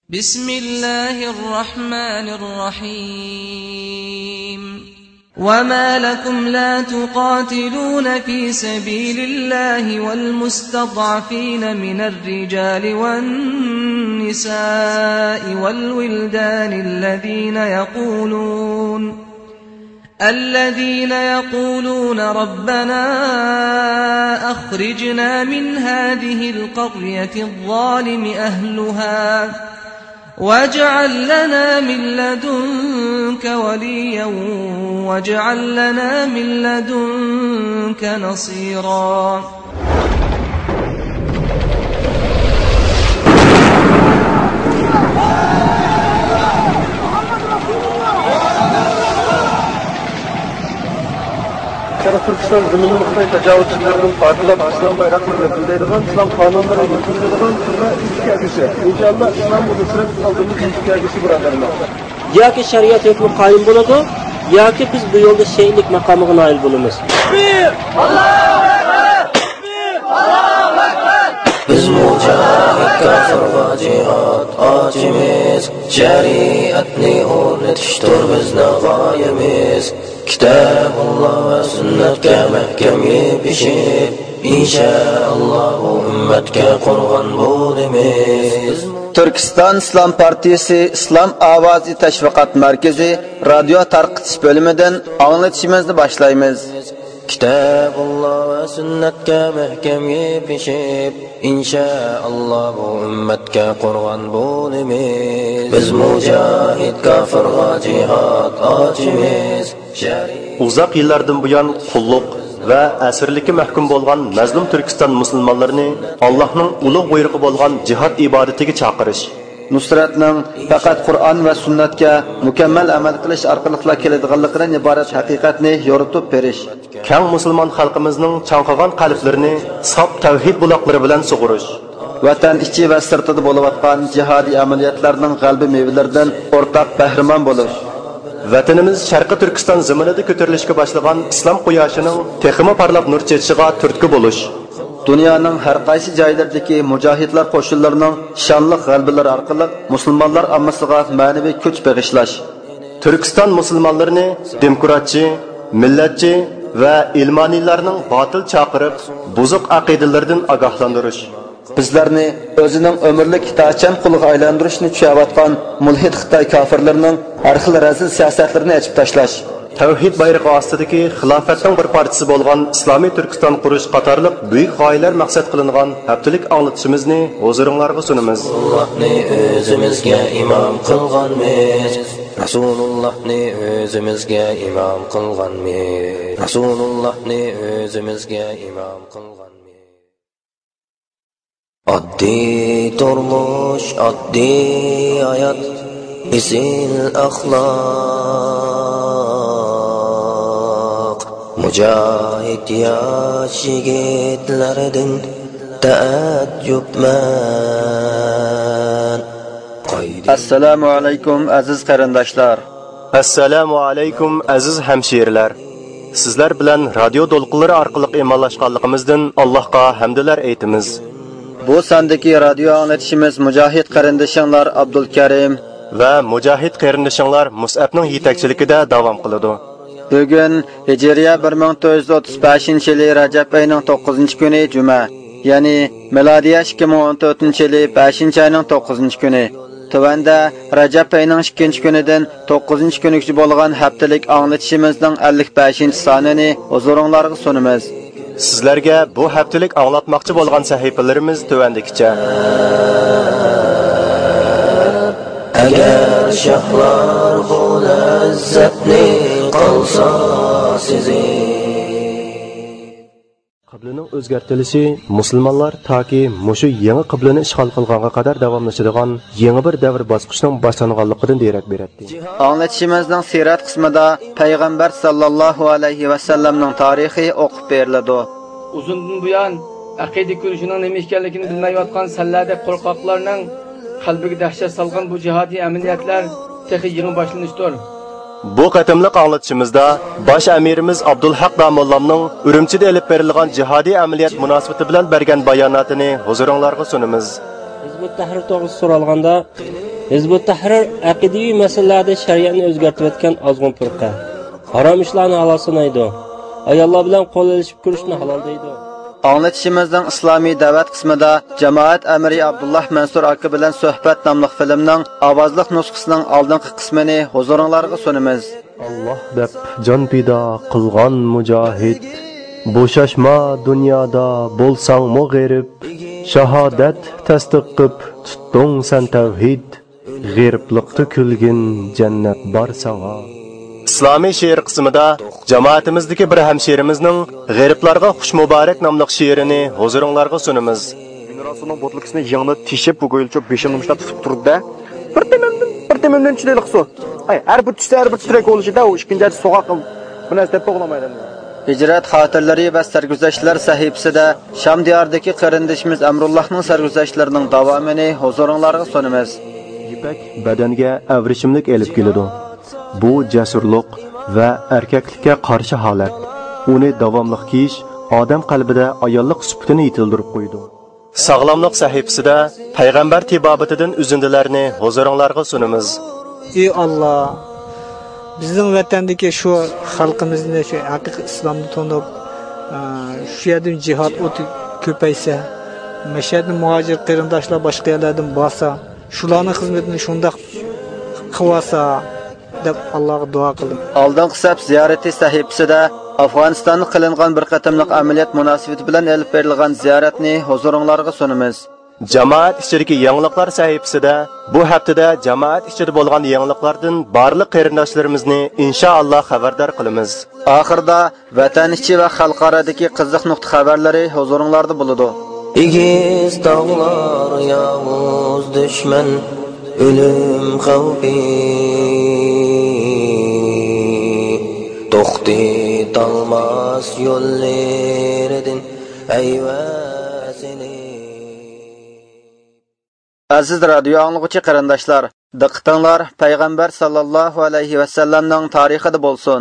بسم الله الرحمن الرحيم وما لكم لا تقاتلون في سبيل الله والمستضعفين من الرجال والنساء والولدان الذين يقولون ربنا أخرجنا من هذه القرية الظالم أهلها واجعل لنا من لدنك وليا واجعل لنا من لدنك نصيرا Türkistan zımını Xitoy tajovuzchilarining partilab islom bayroqlarini bildirgan islom qonunlari yuritiladigan turma ilk agisi. İnşallah islom uluslararası aldığımız ilk agisi birodarlar. Yoki shariat hukmi qoyim bo'ladi, yoki biz bu yo'lda shaylik maqomiga noil bo'lamiz. Allohu akbar! Allohu akbar! Biz mujahid kafirga jihad ochimiz, shariatni o'rnatishdir bizning g'oyamiz. Kitabulloh va sunnatga mahkam yepishib, inshaalloh ummatga qurg'on bo'lamiz. Türkistan İslam Partisi İslam Avazi Teşviqat Merkezi radyo tarqitish bölümünden anlatışımızı başlayımız. Kitabulloh va sunnatga mahkam yepishib, inshaalloh ummatga qurg'on bo'lamiz. Biz mujahid kafirga jihad ochimiz. Uzaq yillardan buyon qulluq va asirlikka mahkum bo'lgan mazlum Turkiston musulmonlarini Allohning ulug' buyrug'i bo'lgan jihad ibodatiga chaqirish. Nusratning faqat Qur'on va sunnatga mukammal amal qilish orqali keladiganligidan iborat haqiqatni yoritib berish. Kang musulmon xalqimizning chanqagan qalblarini sof tavhid buloqlari bilan sug'urish. Vatan ichi va sirtida bo'layotgan jihodiy amaliyotlarning g'albi mevalaridan o'rtaq bahramon bo'lish. Vatanimiz Sharqi Turkiston zaminida ko'tarilishga boshlagan islom quyoshining texmi parlab nur chechishiga turtki bo'lish. Dunyoning har qaysi joylaridagi mujohidlar qo'shinlarining shonli g'albalari orqali musulmonlar ommasiga ma'naviy kuch bag'ishlash. Turkiston musulmonlarini demokratchi, millatchi va ilmoniylarning botil chaqirib, buzuq aqidalardan ogohlantirish. Bizlarni o'zining umrlik itoatchan quliga aylantirishni tushayotgan mulhid Xitoy kofirlarining har xil razil siyosatlarini ochib tashlash. Tavhid bayrog'i ostidagi xilofatning bir partisi bo'lgan Islomiy Turkiston qurish qatorliq buyuk g'oyalar maqsad qilingan haftalik anglitishimizni huzuringizga sunamiz. Allohni o'zimizga imom qilganmiz. Rasulullohni o'zimizga imom qilganmiz. Rasulullohni o'zimizga imom qilganmiz. Oddiy turmush, oddiy hayot, izil axloq, mujohid yosh yigitlardan ta'ajjubman. Assalomu alaykum aziz qarindoshlar. Assalomu alaykum aziz hamshirlar. Sizlar bilan radio to'lqinlari orqali imollashganligimizdan Allohga hamdlar aytamiz. Bu sondagi radio anglitishimiz mujohid qarindoshlar Abdul Karim va mujohid qarindoshlar Mus'abning yetakchiligida davom qiladi. Bugun Hijriya 1435-yil Rajab oyining 9-kuni juma, ya'ni milodiy 2014-yil 5-oyning 9-kuni. Tuvanda Rajab oyining 2-kunidan 9-kunigacha bo'lgan haftalik anglitishimizning 55-sonini huzuringizga sunamiz. Sizlarga bu haftalik anglatmoqchi bo'lgan sahifalarimiz tuvandikicha. Agar shahlar bu lazzatni qolsa sizing. Qiblaning o'zgartirishi musulmonlar toki mushu yangi qiblani ishg'ol qilganga qadar davomlashadigan yangi bir davr bosqichining boshlanganligidan darak beradi. Anglitishimizning sirat qismida payg'ambar sallallohu alayhi va sallamning tarixi o'qib beriladi. Uzundan buyon aqida ko'rishining nima ekanligini bilmayotgan salladek qo'rqoqlarning qalbiga dahshat solgan bu jihodiy amaliyotlar texi yangi boshlanishdir. Bu qatimliq anlatışımızda baş amirimiz Abdulhaq Damollamning Urumchida elib berilgan jihodiy amaliyot munosabati bilan bergan bayonotini huzuringizga sunamiz. Hizb ut-Tahrir to'g'risida so'ralganda Hizbut Tahrir aqidaviy masalalarda shariatni o'zgartirib o'tgan ozg'un firqa. Harom ishlarni halol sanaydi. Ayollar bilan qo'l elishib ko'rishni halol deydi. Anlatışımızın İslami da'vat qismida Jamoat amiri Abdullah Mansur aka bilan suhbat nomli filmning ovozliq nusxasining oldingi qismini huzuringizga sunamiz. Allah deb jon pido qilgan mujohid, bo'shashma dunyoda bo'lsang mug'irib, shahodat tasdiq qilib tutding san tavhid, g'irbliqda kulgin jannat bor sanga. İslomiy she'r qismida jamoatimizdagi bir hamshirimizning g'iriblarga xush muborak nomli she'rini huzuringizga sunamiz. Minorasining botlukisini yangda tishib bu go'yilcha beshimda tutib turdi. Bir temimdan chilaylik su. Har bir tushsa har bir tirak bo'lishida u ikkinchi so'qoq bu narsa deb o'g'lamaydi. Hicret xatirlari ve sergüzeşler sahipside Şam diyardaki qarindishimiz Amrullahning sergüzeşlarining davomini huzuringizga sunamiz. Yipak badanga avrishimlik elib keladi. Bu jasurlik va erkaklikka qarshi holat. Uni davomli kiyish odam qalbida ayollik sifatini yitildirib qo'ydi. Sog'lomlik sahifasida payg'ambar tibobatidan uzindilarni huzuringizga sunamiz. Ey Alloh, bizning vatandagi shu xalqimizni shu haqiqiy islomni tonib, shu yerdan jihad o'ti ko'paysa, mashhad muhojir qarindoshlar boshqa yerlardan borsa, shularning xizmatini shunday qilsa deb Allohga duo qildim. Oldingi saf ziyorati sahifasida Afg'onistonda qilingan bir qatimliq amaliyot munosabati bilan elib berilgan ziyoratni huzuringizga sunamiz. Jamoat ichidagi yangiliklar sahifasida bu haftada jamoat ichida bo'lgan yangiliklardan barliq qarindoshlarimizni inshaalloh xabardor qilamiz. Oxirida vatan ichi va xalqarodagi qiziq nuqta xabarlari huzuringizda bo'ladi. Egiz tog'lar yovuz dushman ölüm xavfi to'xtat olmas yo'llaridan ayvasini. Aziz radio anglag'uchi qarindoshlar, diqqatinglar payg'ambar sallallohu alayhi va sallamning tarixida bo'lsin.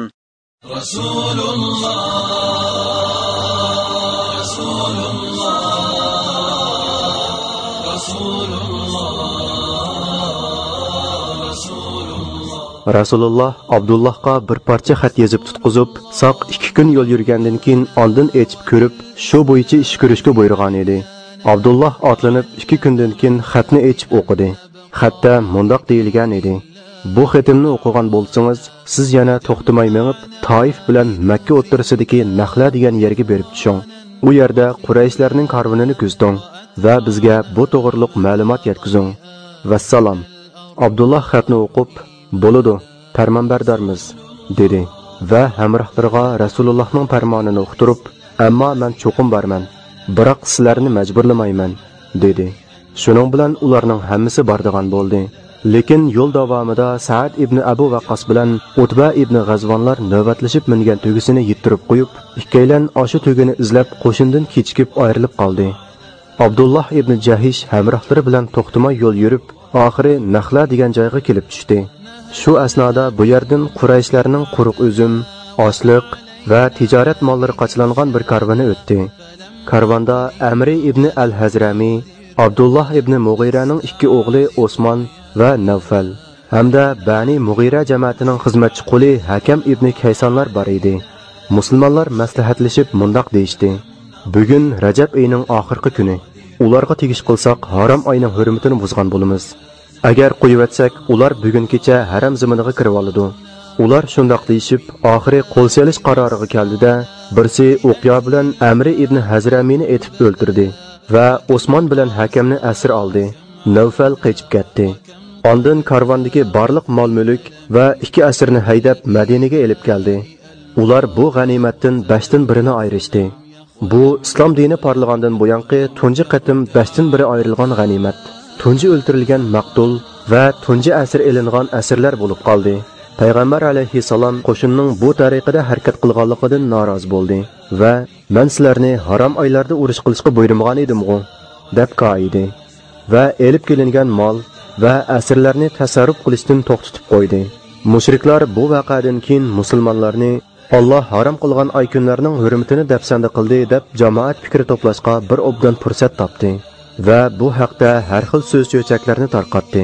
Rasululloh Abdullohga bir parcha xat yozib tutqizib, soq 2 kun yo'l yurgandan keyin ondan etib ko'rib, shu bo'yicha ish ko'rishga buyurgan edi. Abdullah otlanib 2 kundan keyin xatni echib o'qidi. Xatda mundoq deyilgan edi: "Bu xatimni o'qigan bo'lsangiz, siz yana to'xtamay mengib, Toif bilan Makka o'rtasidagi Naxla degan yerga berib tushing. U yerda Qurayshlarning karvonini ko'zlang va bizga bu to'g'riliq ma'lumot yetkazing. Vassalom." Abdullah xatni o'qib, "Bo'ladi, farmonbardormiz" dedi va hamrohlariga Rasulullohning farmonini o'qtirib, "Ammo men cho'qim borman. Biroq sizlarni majburlamayman" dedi. Shuning bilan ularning hammasi bordigan bo'ldi. Lekin yo'l davomida Sa'd ibn Abu Waqqas bilan Utba ibn G'azvonlar navbatlashib mingan tugisini yittirib qo'yib, ikkalan o'sha tugini izlab qo'shindan kechikib ayrilib qoldi. Abdullah ibn Jahish hamrohlari bilan to'xtamay yo'l yurib, oxiri Naxla degan joyga kelib tushdi. Shu asnoda bu yerdan Qurayshlarning quruq uzum, oshliq va tijorat mollari qochlangan bir karvoni o'tdi. Karvonda Amri ibn al-Hazrami, Abdullah ibn Mughiraning 2 o'g'li Osmon va Nawfal hamda Bani Mughira jamoatining xizmatchi quli Hakam ibn Kaysonlar bor edi. Musulmonlar maslahatlashib mundoq deyishdi: "Bugun Rajab oyining oxirgi kuni. Ularga tegish qilsak, harom oyning hurmatini buzgan bo'lamiz. Agar qo'yivatsak, ular bugun kecha haram ziminiga kirib oladi." Ular shundoq deyishib, oxiri qo'l selish qaroriga keldida, birsi o'qiya bilan Amri ibn Hazramini etib o'ldirdi va Osmon bilan Hakamni asir oldi. Nawfal qochib ketdi. Ondan karvondagi barliq mol-mulk va 2 asirni haydab Madinaga elib keldi. Ular bu g'animatdan 5dan birini ayrishdi. Bu islom dini parlagandan buyanqi tunji qatim 5dan biri ayrilgan g'animat. Tunji o'ldirilgan maqtul va tunji asir elingan asirlar bo'lib qoldi. Payg'ambar alayhissalom qo'shinning bu tariqada harakat qilganligidan norozi bo'ldi va "Men sizlarni harom oylarda urush qilishga buyurmagan edim-ku" deb qo'ydi va elib kelingan mol va asirlarni tasarruf qilishdan to'xtatib qo'ydi. Mushriklar bu voqeadan keyin musulmonlarni Alloh harom qilgan oy kunlarning hurmatini dafsanda qildi deb jamoat fikri to'plashga bir obdan fursat topdi va bu haqda har xil so'z-cho'chaklarni tarqatdi.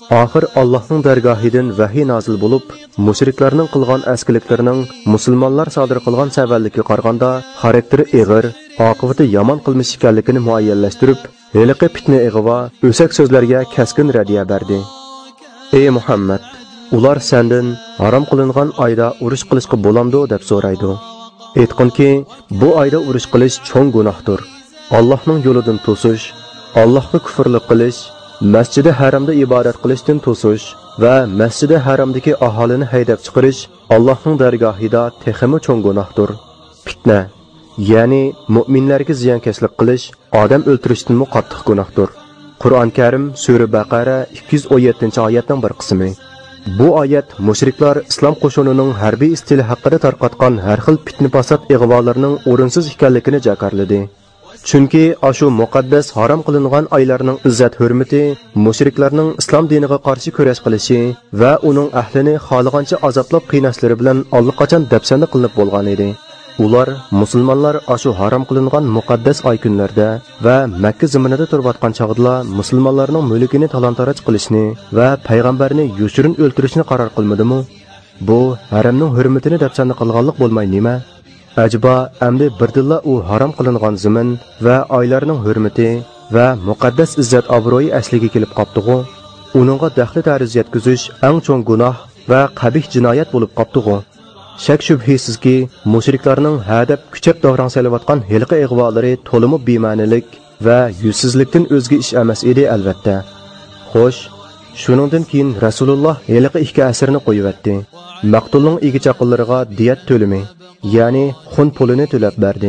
Oxir Allohning dargohidan vahiy nozil bo'lib, mushriklarning qilgan askiliklarining musulmonlar sodir qilgan savallikka qaraganda xarakteri og'ir, oqibati yomon qilmish ekanligini muayyanlashtirib, heliqi fitna ig'vo, o'sak so'zlarga kaskin radiya berdi. Ey Muhammad, ular sendan harom qilingan oyda urush qilishga bo'lamdi deb so'raydi. Aytqinki, bu oyda urush qilish cho'ng gunohdir. Allohning yo'lidan to'sish, Allohga kufrlik qilish, Masjidi Haramda ibodat qilishdan to'sish va Masjidi Haramdagi aholini haydab chiqarish Allohning dargohida texmi cho'ng gunohdir. Fitna, ya'ni mu'minlarga ziyonkashlik qilish, odam o'ltirishdan qattiq gunohdir. Qur'on Karim Sura Baqara 217-oyatning bir qismi. Bu oyat mushriklar islom qo'shinining harbiy istili haqida tarqatgan har xil fitna-fasod ig'volarining o'rinsiz ekanligini jakarladi. Chunki ashu muqaddas harom qilingan oylarning izzat hurmati mushriklarning islom diniga qarshi kurash qilishi va uning ahlini xoligancha azoblab qiynashlari bilan allaqachon dafsanda qilinib bo'lgan edi. Ular musulmonlar ashu harom qilingan muqaddas oy kunlarda va Makka zaminida turayotgan chog'da musulmonlarning mulkini talon-taroj qilishni va payg'ambarni yoshirin o'ltirishni qaror qilmadimi? Bu haramning hurmatini dafsanda qilganlik bo'lmay nima? Acaba amdi birdilla u harom qilingan zamin va oylarning hurmati va muqaddas izzat obro'yi asliga kelib qopdi-ku? Uningga daxli tarz yetkazish eng cho'ng gunoh va qabih jinoyat bo'lib qopdi-ku? Shak shubhisizki, mushriklarning hadab kuchab davrang salayotgan hilqi ig'volari to'limi bema'nilik va yuzsizlikdan o'zga ish emas edi albatta. Xo'sh, shuningdan keyin Rasululloh hilqi ikki asrni qo'yibdi. Maqtulning egichaqillariga diyat to'limi, ya'ni xun pulini to'lab berdi.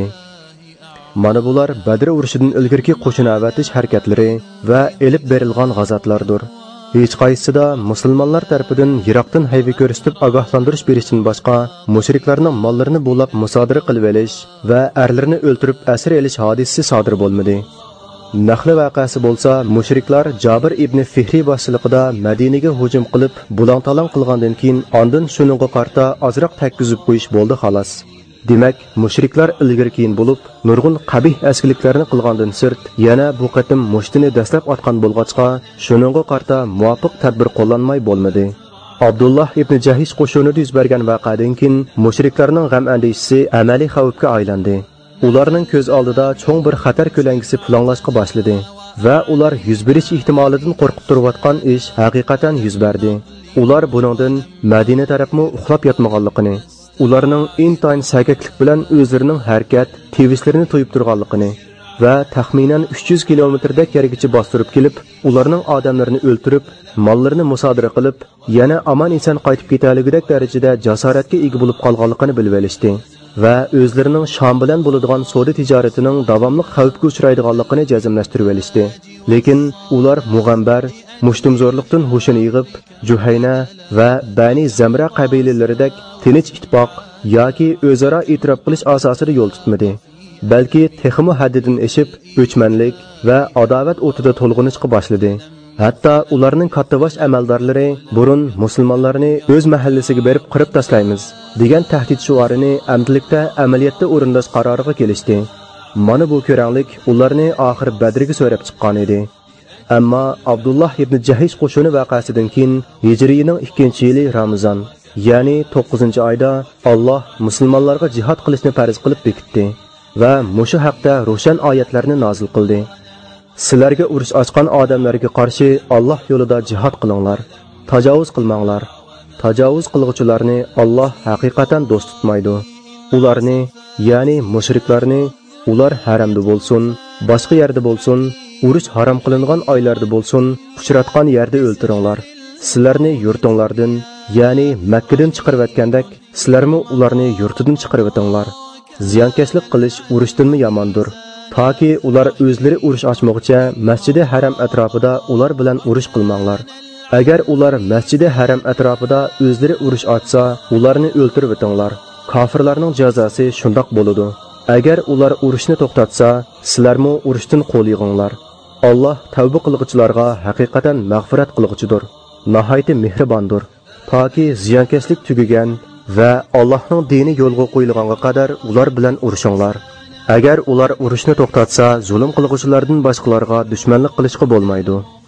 Mana bular Badr urushidan ilgirki qo'shin avatish harakatlari va elib berilgan g'azotlardir. Hech qaysida musulmonlar tarafidan Iroqdan hayva ko'rsatib ogohlantirish berishdan boshqa mushriklarning mollarini bo'lab musodara qilib olish va erlarini o'ltirib asir elish hodisasi sodir bo'lmadi. Naxli voqeasi bo'lsa, mushriklar Jabir ibn Fihri boshchiligida Madinaga hujum qilib, bulang-talang qilgandan keyin ondan shuningga qarta ozroq takkizib qo'yish bo'ldi xolos. Demak, mushriklar ilgir-keyin bo'lib, nurg'un qabih askiliklarini qilgandan sirt, yana bu qatim mushtini dastlab otgan bo'lg'achqa, shuningga qarta muvofiq tadbir qo'llanmay bo'lmadi. Abdullah ibn Jahish qo'shinida yuz bergan voqeadan keyin mushriklarning g'am andishisi amaliy xavfga aylandi. Ularning ko'z oldida cho'ng bir xatar ko'langisi planlashga boshladi va ular yuz berish ehtimolidan qo'rqib turayotgan ish haqiqatan yuz berdi. Ular buningdan Madina tarafmi uxlab yotmaganligini, ularning intayin sakaklik bilan o'zlarining harakat, tevishlarini to'yib turganligini va taxminan 300 kilometrdek yergacha bostirib kelib, ularning odamlarini o'ltirib, mollarini musodara qilib, yana omon-eson qaytib ketaligidek darajada jasoratga ega bo'lib qolganligini bilib olishdi. Va o'zlarining Sham bilan bo'ladigan savdo tijoratining davomli xavfga uchraydiganligini jazmlashtirib olishdi. Lekin ular Mug'ambar, mushtumzo'rlikdan hushini yig'ib, Juhayna va Bani Zamra qabilalaridek tinch ittifoq yoki o'zaro e'tirof qilish asosida yo'l tutmadi. Balki texmi haddidan eshib, o'chmanlik va adovat o'tida to'lg'inishga boshladi. Hatto ularning kattavosh amaldorlari burun musulmonlarni o'z mahallasiga berib qirib tashlaymiz degan tahdid shuarini amdilikda amaliyotda o'rinlash qaroriga kelishdi. Mana bu ko'ranglik ularni oxir Badrga so'rab chiqqan edi. Ammo Abdullah ibn Jahish qo'shini voqeasidan keyin Hijriyaning 2-yili Ramazon, ya'ni 9-oyda Alloh musulmonlarga jihad qilishni farz qilib bekitdi va mushu haqda ro'shan oyatlarni nozil qildi. Sizlarga urush ochgan odamlarga qarshi Alloh yo'lida jihad qilinglar, tajovuz qilmanglar. Tajovuz qilguvchilarni Alloh haqiqatan do'st tutmaydi. Ularni, ya'ni mushriklarni, ular haramda bo'lsin, boshqa yerda bo'lsin, urush harom qilingan oylarda bo'lsin, uchratgan yerda o'ltiringlar. Sizlarni yurtinglardan, ya'ni Makkadan chiqarib o'tgandek, sizlarmi ularni yurtidan chiqarib o'tinglar. Ziyonkashlik qilish urushdanmi yomondir? Toki ular o'zlari urush ochmoqcha Masjidi Haram atrofida ular bilan urush qilmanglar. Agar ular Masjidi Haram atrofida o'zlari urush ochsa, ularni o'ltirib o'tinglar. Kofirlarning jazosi shundoq bo'ladi. Agar ular urushni to'xtatsa, sizlarmi urushdan qo'l yig'inglar. Alloh tavba qilguvchilarga haqiqatan mag'firat qilguvchidir, nihoyat mehribondir. Toki ziyonkashlik tugagan va Allohning dini yo'lga qo'yilganga qadar ular bilan urushinglar. Agar ular urushni to'xtatsa, zulm qilguvchilardan boshqalarga dushmanlik qilishga bo'lmaydi.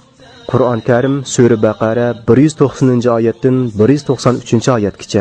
Qur'on Karim Sura Baqara 190-oyatdan 193-oyatgacha.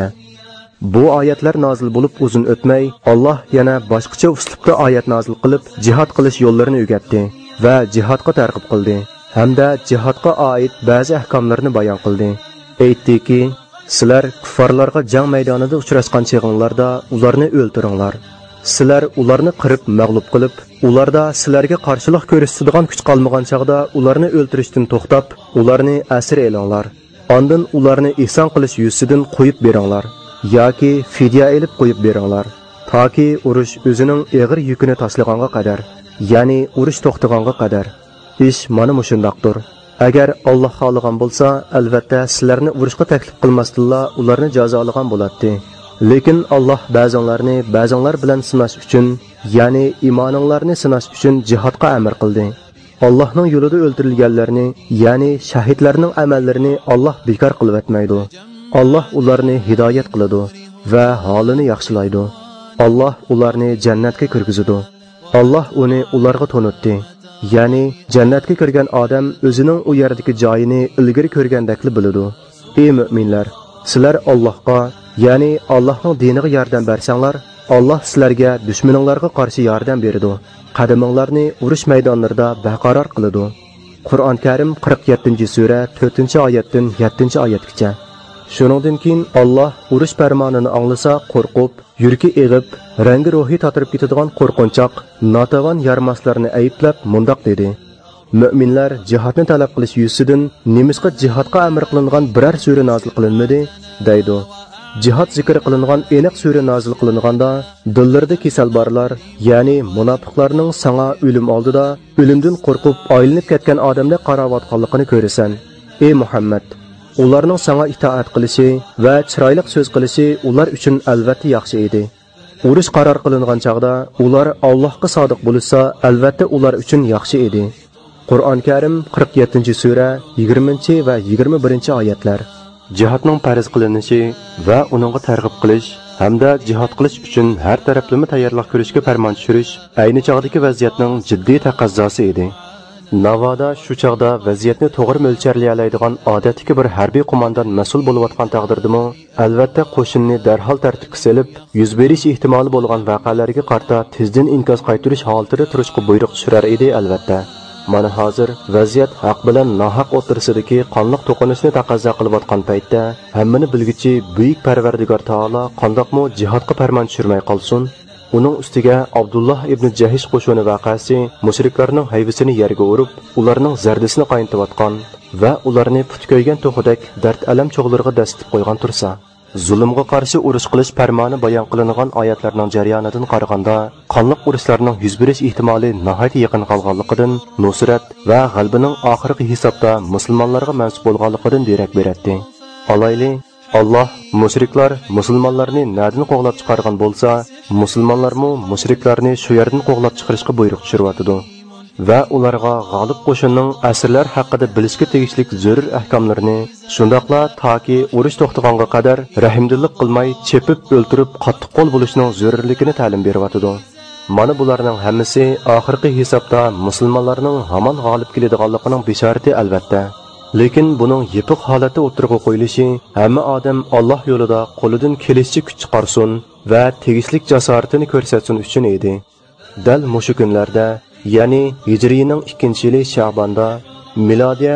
Bu oyatlar nozil bo'lib uzun o'tmay, Alloh yana boshqacha uslubda oyat nozil qilib, jihad qilish yo'llarini o'rgatdi va jihodga targ'ib qildi, hamda jihodga oid ba'zi ahkomlarni bayon qildi. Aytdiki, sizlar kuffarlarga jang maydonida uchrashgan cheg'inglarda ularni o'ldiringlar. Sizlar ularni qirib mag'lub qilib, ularda sizlarga qarshilik ko'rsatadigan kuch qolmagan chaqda ularni o'ldirishdan to'xtab, ularni asir elinglar. Ondan ularni ihson qilish yuzidan qo'yib beringlar yoki fidya elib qo'yib beringlar, toki urush o'zining og'ir yukini tashlaganga qadar, ya'ni urush to'xtaganga qadar. Ish mana shundaqdir. Agar Alloh xohlagan bo'lsa, albatta sizlarni urushga taklif qilmasdilla ularni jazolagan bo'ladi. Lekin Alloh ba'zanlar bilan sinash uchun, ya'ni iymoninglarni sinash uchun jihodga amr qildi. Allohning yo'lida o'ldirilganlarni, ya'ni shahidlarning amallarini Alloh bekor qilib etmaydi. Alloh ularni hidoyat qiladi va holini yaxshilaydi. Alloh ularni jannatga kirgizadi. Alloh uni ularga tonutdi. Ya'ni jannatga kirgan odam o'zining u yerdagi joyini ilgari ko'rgandakli biladi. Ey mu'minlar, sizlar Allohga, ya'ni Allohning diniga yordam bersanglar, Alloh sizlarga dushmaninglarga qarshi yordam beradi. Qadaminglarni urush maydonlarida barqaror qiladi. Qur'on Karim 47-sura 4-oyatdan 7-oyatgacha. Shuningdan keyin Alloh urush farmonini anglasa qo'rqib, yurki eg'ib, rangi ruhi tatirib ketadigan qo'rqinchoq, notavan yarmaslarni ayblab mundoq dedi: Mu'minlar jihodni talab qilish yuzidan nemisqa jihodga amr qilingan biror sura nozil qilinmadi, deydi. Jihad zikr qilingan aniq sura nozil qilinganda, dillarida kasal borlar, ya'ni munofiqlarning sana o'lim oldida o'limdan qo'rqib aylanib ketgan odamga qaravotganligini ko'rasan. Ey Muhammad, ularning sana itoat qilishi va chiroyli so'z qilishi ular uchun albatta yaxshi edi. Urush qaror qilingan chaqda ular Allohga sodiq bo'lsa, albatta ular uchun yaxshi edi. Qur'on Karim 47-sura 20 va 21-oyatlar. Jihodning farz qilinishi va uningga targ'ib qilish hamda jihod qilish uchun har taraflama tayyorlik ko'rishga farmon tushirish ayni chog'dagi vaziyatning jiddiy taqozosi edi. Navoda shu chog'da vaziyatni to'g'ri mo'lcharlay oladigan odatdagi bir harbiy qo'mondon mas'ul bo'layotgan taqdirdimi, albatta qo'shinni darhol tartibga solib, yuz berish ehtimoli bo'lgan voqealarga qarta tezdan inkas qaytarish holatida turishga buyruq tushirar edi albatta. Mana hozir vaziyat haq bilan nohaq o'rtasidagi qonliq to'qinishni taqozo qilayotgan paytda hammani bilguchi buyuk Parvardigor taolo qandoqmi jihodga farmon tushirmay qolsin? Uning ustiga Abdullah ibn Jahish qo'shini vaqasi mushriklarning hayvisini yerga urib, ularning zardisini qayntayotgan va ularni putko'ygan to'xudak dard alam cho'g'lariga dastib qo'ygan tursa, zulmga qarshi urush qilish farmoni bayon qilingan oyatlarning jarayonidan qaraganda, qonliq urushlarning yuz berish ehtimoli nihoyat yaqin qolganligidan, nusrat va g'albining oxirgi hisobda musulmonlarga mansub bo'lganligidan derak beradi. Alayli Allah mushriklar musulmonlarni nadin qo'g'lab chiqargan bo'lsa, musulmonlarmi mushriklarni shu yerdan qo'g'lab chiqarishga buyruq tushirayotdi va ularga g'olib qo'shinning asirlar haqida bilishga tegishli zarur ahkomlarini, shundoqla toki urush to'xtaganga qadar rahimdillik qilmay chepib o'ltirib qattiq qo'l bo'lishning zarurligini ta'lim beryapti. Mana bularning hammasi oxirgi hisobda musulmonlarning hamon g'olib keladiganligining bishorati albatta. Lekin buning yepiq holati o'tirg'i qo'yilishi hamma odam Alloh yo'lida qo'lidan kelishcha kuch chiqarsin va tegishli jasoratini ko'rsatsin uchun edi. Dal mushu kunlarda, ya'ni Hijriyaning 2-yili Sha'bonda, milodiya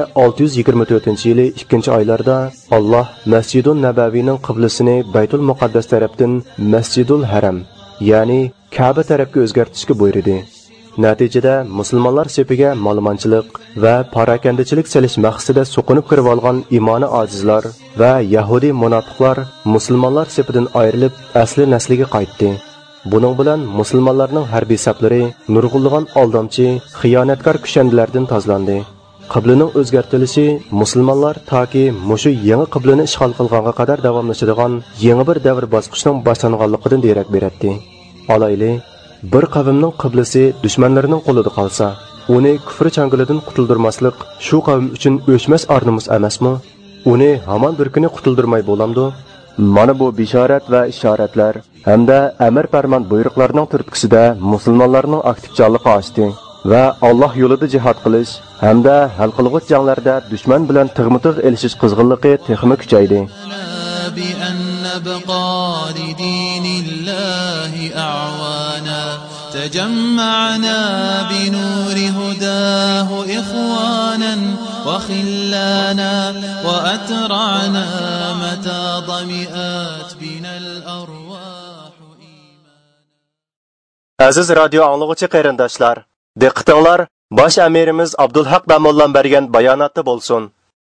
624-yili 2-oylarda Alloh Masjidun Nabaviyning qiblasini Baytul Muqaddas tarafdan Masjidul Haram, ya'ni Ka'ba tarafga o'zgartirishga buyurdi. Natijada musulmonlar sepiga ma'lumotchilik va parakandachilik selish maqsadida so'qinib kirib olgan imoni ojizlar va yahudi munofiqlar musulmonlar sepidan ayrilib asli nasliga qaytdi. Buning bilan musulmonlarning harbiy saflari nurg'unlagan aldamchi, xiyonatkor kushandilardan tozalandi. Qiblaning o'zgartirishi musulmonlar toki mushu yangi qiblani ishg'ol qilganga qadar davomlashadigan yangi bir davr bosqichining boshlanganligidan derak beradi. Alayli bir qavmning qiblasi dushmanlarining qo'lida qolsa, uni kufr changalidan qutuldirmaslik shu qavm uchun o'chmas arnumus emasmi? Uni hamon bir kuni qutuldirmay bo'lamdi. Mana bu bishorat va ishoratlar hamda amr farmon buyruqlarining turtkisida musulmonlarning aktiv jonliqi oshdi. va Alloh yo'lida jihad qilish hamda hal qilg'ich janglarda dushman bilan tig'ma-tig' elishish qizg'inligi texmi kuchaydi. بأن نبقى لدين الله أعوانا تجمعنا بنور هداه إخوانا وخلانا وأترعنا متى ضمئات بنا الأرواح Aziz radio anlıqçı qarindaşlar, diqqətinizlər baş əmirimiz Abdulhaq Damollan bergen bayanatı bolsun.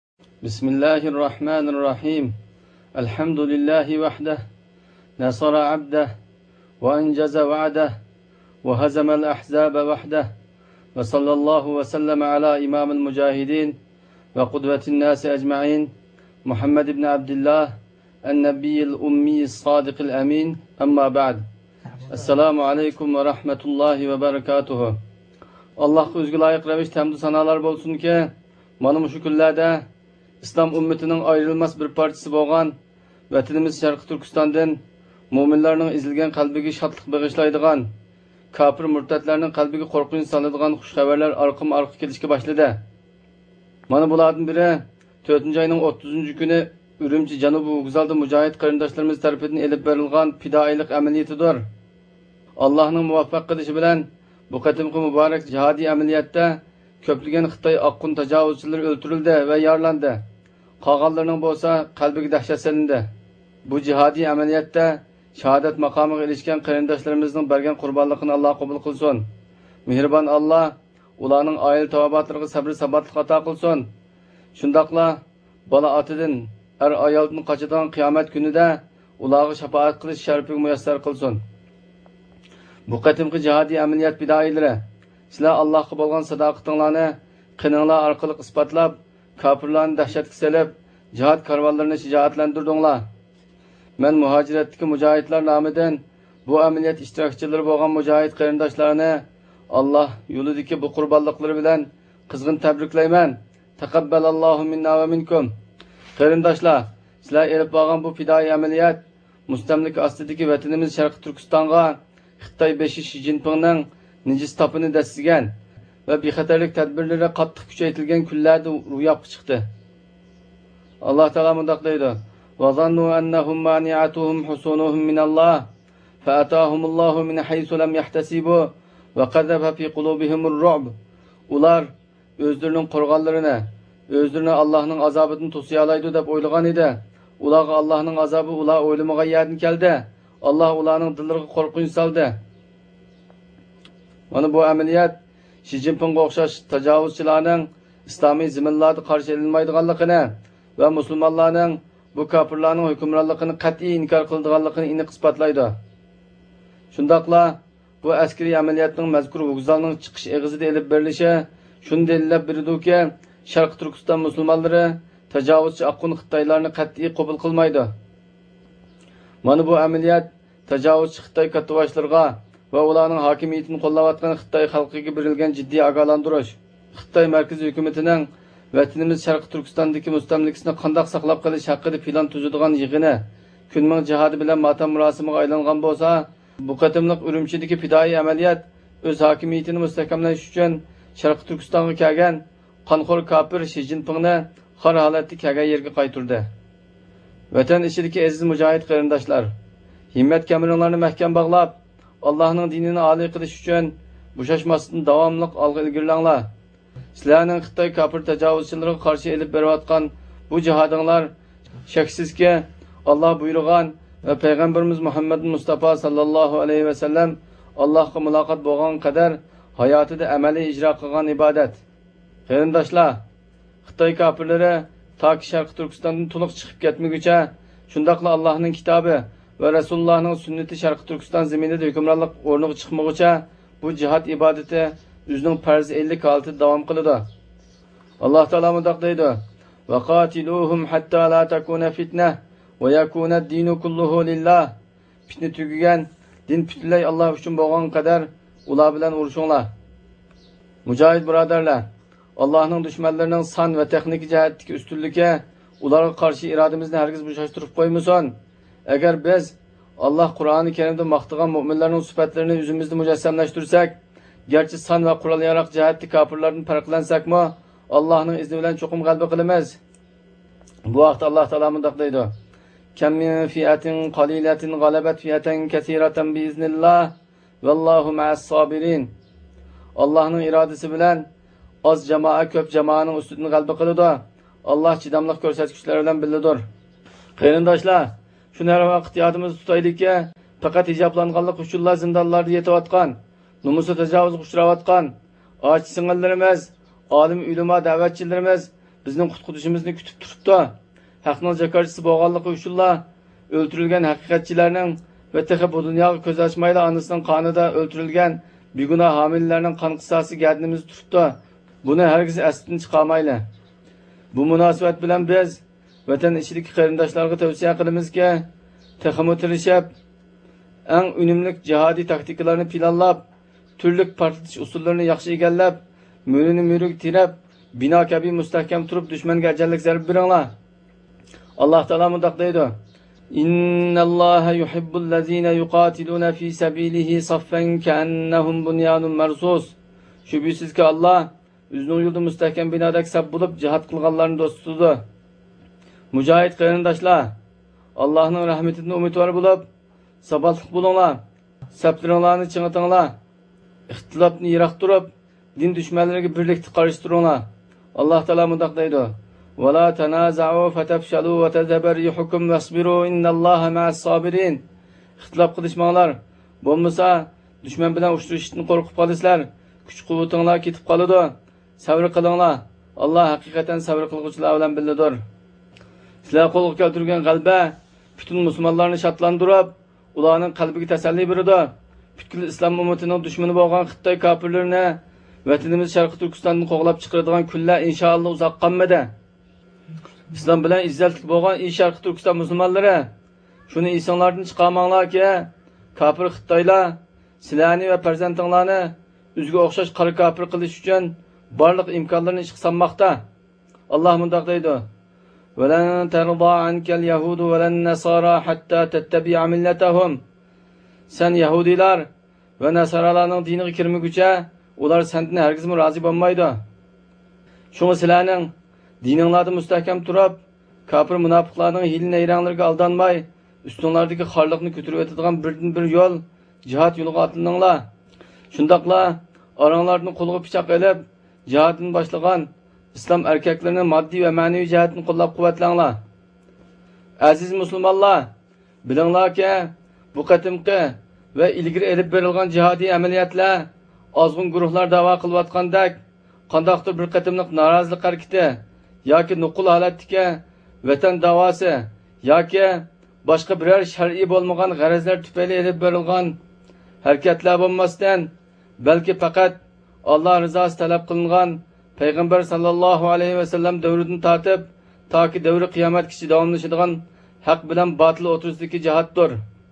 Bismillahirrahmanirrahim. Elhamdülillahi vahdah, nasara abdah, ve encaza va'dah, ve hazamel ahzaba vahdah, ve sallallahu ve sellem ala imamil mücahidin, ve kudvetin nasi ecma'in, Muhammed ibn Abdullah, el-nebiyyil ummiyyis sadiqil amin, amma ba'd. Esselamu aleyküm ve rahmetullahi ve berekatuhu. Allah'a özgü layık reviş temdu sanalar bolsun ki, manım şu küllerde İslam ümmetinin ayrılmaz bir partisi boğan, vatanimiz Şarkı Türkistan'dan müminlerinin izilgen kalbigi şatlık bağışlaydıgan, kafir mürtetlerinin kalbigi korkuyun salıdıgan hoş haberler arka kelişki başladı. Mana buladın biri 4. ayının 30. günü Ürümçi Canubu Güzal'da mücahit karındaşlarımız tarafından elip verilgan fidailik ameliyetidir. Allah'ın muvaffak kılışı bilen bu katimki mübarek cihadi ameliyatta köplügen Xitay Akkun tecavüzçileri öldürüldü ve yarlandı. Kağallarının bolsa kalbigi dehşet selindi. Bu cihadi ameliyatta şehadet makamına ilişken karındaşlarımızın bergen kurbanlıkını Allah kabul kılsın. Mihriban Allah ulanın aile tavabatlarına sabır sabatlık ata kılsın. Şundakla bala atıdın ayaldın kaçıdan kıyamet günü de ulağı şefaat kılış şerifini müyesser kılsın. Bu qatimki cihadi ameliyat bidaileri sizler Allah'a bolgan sadaqatinglarni qininglar orqali isbotlab kafirlarni dahshatga selib jihad karvonlarini shijoatlantirdinglar. Men muhojiratdagi mujohidlar nomidan bu ameliyat ishtirokchilari bo'lgan mujohid qarindoshlarni Allah yo'lidagi bu qurbonliklari bilan qizg'in tabriklayman. Taqabbalallohu minna va minkum. Qarindoshlar, sizlar elib bo'lgan bu fidoi ameliyat mustamlika ostidagi vatanimiz Sharq Turkistonga Xitoy 5 Xi Jinpingning nijis topini dasigan va bexatarlik tadbirlari qattiq kuchaytirilgan kunlarda ro'yobga chiqdi. Alloh taolo mundaq deydi: "Va zannu annahum mani'atuhum husunuhum min Allah, fa atahumullohu min haythu lam yahtasibu va qadhafa fi qulubihimur ru'b." Ular o'zlarining qo'rg'onlarini, o'zlarini Allohning azobidan to'siya oladi deb o'ylagan edi. Ularga Allohning azobi ular o'ylamagan yerdan keldi. Allah ularning dillariga qo'rquv soldi. Mana bu ameliyat Xi Jinpingga o'xshash tajovuzchilarning islomiy ziminlarda qarshi elinmaydiganligini va musulmonlarning bu kofirlarning hukmronligini qat'iy inkor qiladiganligini aniq isbotlaydi. Shundaqla bu askariy ameliyatning mazkur vokzalning chiqish eg'izida elib berilishi shuni dalillab beridiki, Sharq Turkiston musulmonlari tajovuzchi Akkun Xitoylarni qat'iy qabul qilmaydi. Mana bu ameliyat tajovuzchi Xitoy kattaboshlariga va ularning hokimiyatini qo'llayotgan Xitoy xalqiga berilgan jiddiy ogohlantirish. Xitoy markaziy hukumatining vatanimiz Sharq Turkistondagi mustamlikasini qanday saqlab qolish haqida plan tuzadigan yig'ini kunming jihodi bilan matam murosimiga aylangan bo'lsa, bu qatimliq Urumchidagi fidoi amaliyot o'z hokimiyatini mustahkamlash uchun Sharq Turkistonga kelgan qonxo'r kofir Xi Jinpingni xor holatda kelgan yerga qaytirdi. Vatan ichidagi aziz mujohid qarindoshlar, himmat kamiringlarni mahkam bog'lab, Allohning dinini oliy qilish uchun bo'shashmasdan davomli olg'a ilgirlanglar. Sizlarning Xitoy kofir tajovuzchilariga qarshi elib berayotgan bu jihodinglar shaksizki Alloh buyurgan va payg'ambarimiz Muhammad Mustafa sallallohu alayhi va sallam Allohga muloqot bo'lgan qadar hayotida amaliy ijro qilgan ibodat. Qarindoshlar, Xitoy kofirlari toki Sharq Turkistondan to'liq chiqib ketmaguncha, shundaqla Allohning kitobi va Rasulullohning sunnati Sharq Turkiston zaminida hukmronlik o'rniga chiqmaguncha bu jihad ibodati o'zining farz 50 holatida davom qiladi. Alloh taolo mundaq deydi: "Va qatiluhum hatta la takuna fitna va yakuna ad-dinu kulluhu lillah." Fitna tugagan, din butunlay Alloh uchun bo'lgan qadar ular bilan urushinglar. Mujohid birodarlar, Allohning dushmanlarining son va texnik jihatdagi ustunligi ularga qarshi irodamizni hargiz bo'shashtirib qo'ymasin. Agar biz Allah Qur'oni Karimda maqtagan mu'minlarning sifatlarini o'zimizda mujassamlashtirsak, Gerçi son va qurol yaroq jihatda kofirlardan farqlansakmi, Allohning izni bilan cho'qim g'alaba qilamiz. Bu vaqt Alloh taolo mundaq deydi: "Kam min fi'atin qalilatin g'alabat fi'atan kaseeratan biiznillah, vallohu ma'as sobirin." Allohning irodasi bilan oz jamoa ko'p jamoaning ustidan g'alaba qiladi. Alloh chidamliq ko'rsatkichlar bilan bildidir. Qarindoshlar, shuni har vaqt yodimizda tutaylikki, faqat hijoblanganlik uchunlar zindonlarda yetayotgan, nomusi tajovuzga uchrayotgan och singillarimiz, olim ulamo da'vatchilarimiz bizning qutqizishimizni kutib turibdi. Haqning jakorchisi bo'lganligi uchunlar o'ltirilgan haqiqatchilarning va texi bu dunyoga ko'z ochmayla onasining qonida o'ltirilgan begunoh homillarning qon qisasi gardinimiz turibdi. Buni hargiz aslidan chiqarmayli. Bu munosabat bilan biz vatan ichidagi qarindoshlarga tavsiya qilamizki, texmi tirishib, eng unumli jihodiy taktikalarni planlab, turli portlatish usullarini yaxshi egallab, mo'rini mo'rig tirab, bino kabi mustahkam turib dushmanga ajallik zarb beringlar. Alloh taolo mundaq deydi: "Innalloha yuhibbul ladzina yuqatiluna fi sabilihi saffan ka'annahum bunyanun marsus." Shubhisizki Alloh o'zining yo'lida mustahkam binodagi saf bo'lib jihad qilganlarni do'stidir. Mujohid qarindoshlar, Allohning rahmatidan umidvor bo'lib, sabotliq bo'linglar. Saflaringlarni ching'itinglar. Ixtilofni yiroq turib, din dushmanlariga birlikda qarshi turinglar. Alloh taolo mundaq deydi: "Va la tanaza'u fatafshalu va tadabbaruhukum wasbiru innalloha ma'as sobirin." Ixtilof qilishmanglar. Bo'lmasa, dushman bilan uchrashishdan qo'rqib qolasizlar. Kuch-quvvatinglar ketib qoladi. Sabr qilinglar. Alloh haqiqatan sabr qilguvchilar bilan birlidir. Sizlar qo'lga keltirgan g'alaba butun musulmonlarni shodlantirib, ularning qalbiga tasalli beradi. Butkul islom ummatining dushmani bo'lgan Xitoy kofirlarini vatanimiz Sharqiy Turkistondan qo'g'lab chiqaradigan kunlar inshaalloh uzoq qolmadi. Islom bilan izzatli bo'lgan Sharqiy Turkiston musulmonlari, shuni esinglardan chiqarmanglarki, kofir Xitoylar sizlarni va farzandinglarni o'ziga o'xshash qora kofir qilish uchun barliq imkonlarni ishga solmoqda. Alloh mundaq deydi: "Valan tarda ankal yahudu valan nasara hatta tattabi'a millatahum." Sen Yahudilar va Nasaralarning diniga kirmaguncha ular sendan hargiz rozi bo'lmaydi. Shunga sizlarning dininglarda mustahkam turib, kofir munofiqlarning hiyla-nayranglarga aldanmay, ustunlardagi xorliqni ko'tarib o'tadigan birdan-bir yo'l jihad yo'liga otlaninglar. Shundaqla oranglarni qo'lga pichoq olib, jihadni boshlagan islom erkaklarini moddiy va ma'naviy jihatdan qo'llab-quvvatlanglar. Aziz musulmonlar, bilinglarki, bu qatimqi va ilgari elib berilgan jihodiy amaliyotlar ozg'in guruhlar da'vo qilayotgandek, qandaqdir bir qatimliq norozilik harakati yoki nuqul holatdagi vatan da'vosi yoki boshqa biror shar'iy bo'lmagan g'arazlar tufayli elib berilgan harakatlar bo'lmasdan, balki faqat Alloh rizosi talab qilingan payg'ambar sallallohu alayhi va sallam davridan tortib toki davri qiyomatgacha davomlashadigan haq bilan botil o'rtasidagi jihoddir.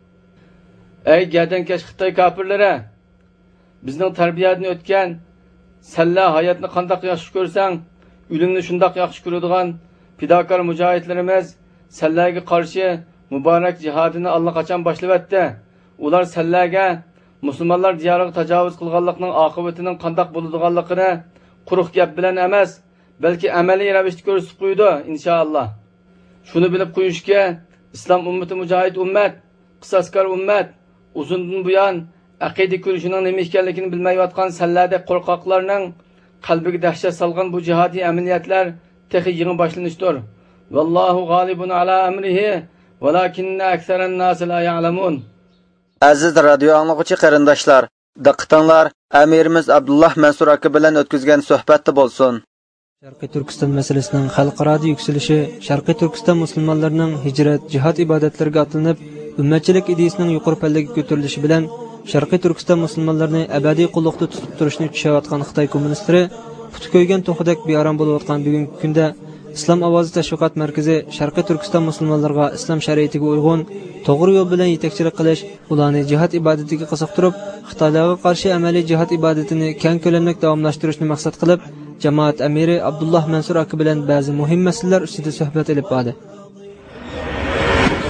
Ey gadankash Xitoy kofirlari, bizning tarbiyadan o'tgan salla hayotni qandoq yaxshi ko'rsang, o'limni shundoq yaxshi ko'radigan fidokor mujohidlarimiz sallaga qarshi muborak jihodini allaqachon boshlayapti. Ular sallaga musulmonlar diyoriga tajovuz qilganlikning oqibatining qandoq bo'ladiganligini quruq gap bilan emas, balki amaliy ravishda ko'rsatib qo'ydi inshaalloh. Shuni bilib qo'yishga, islom ummati mujohid ummat, qisoskor ummat, uzundan buyon aqida ko'rishining nima ekanligini bilmayotgan salladek qo'rqoqlarning qalbiga dahshat solgan bu jihodiy amaliyotlar texi yangi boshlanishdir. Vallohu g'olibun ala amrihi, valakinna aksaran nas la ya'lamun. Aziz radio anglag'uchi qarindoshlar, diqqatinglar amirimiz Abdullah Mansur aka bilan o'tkazgan suhbatda bo'lsin. Sharqiy Turkiston masalasining xalqaro yuksalishi, Sharqiy Turkiston musulmonlarining hijrat, jihad ibodatlariga atlanib, ummatchilik ideyasining yuqori pallaga ko'tarilishi bilan Sharqiy Turkiston musulmonlarini abadiy qulluqda tutib turishni tushayotgan Xitoy kommunistlari puti ko'ygan to'xidek bearam bo'layotgan bugungi kunda Islom ovozi tashviqot markazi Sharqiy Turkiston musulmonlariga islom shariatiga uyg'un to'g'ri yo'l bilan yetakchilik qilish, ularni jihad ibodatiga qiziqtirib, Xitoylarga qarshi amaliy jihad ibodatini keng ko'lamda davomlashtirishni maqsad qilib, jamoat amiri Abdullah Mansur aka bilan ba'zi muhim masalalar ustida suhbat olib bordi.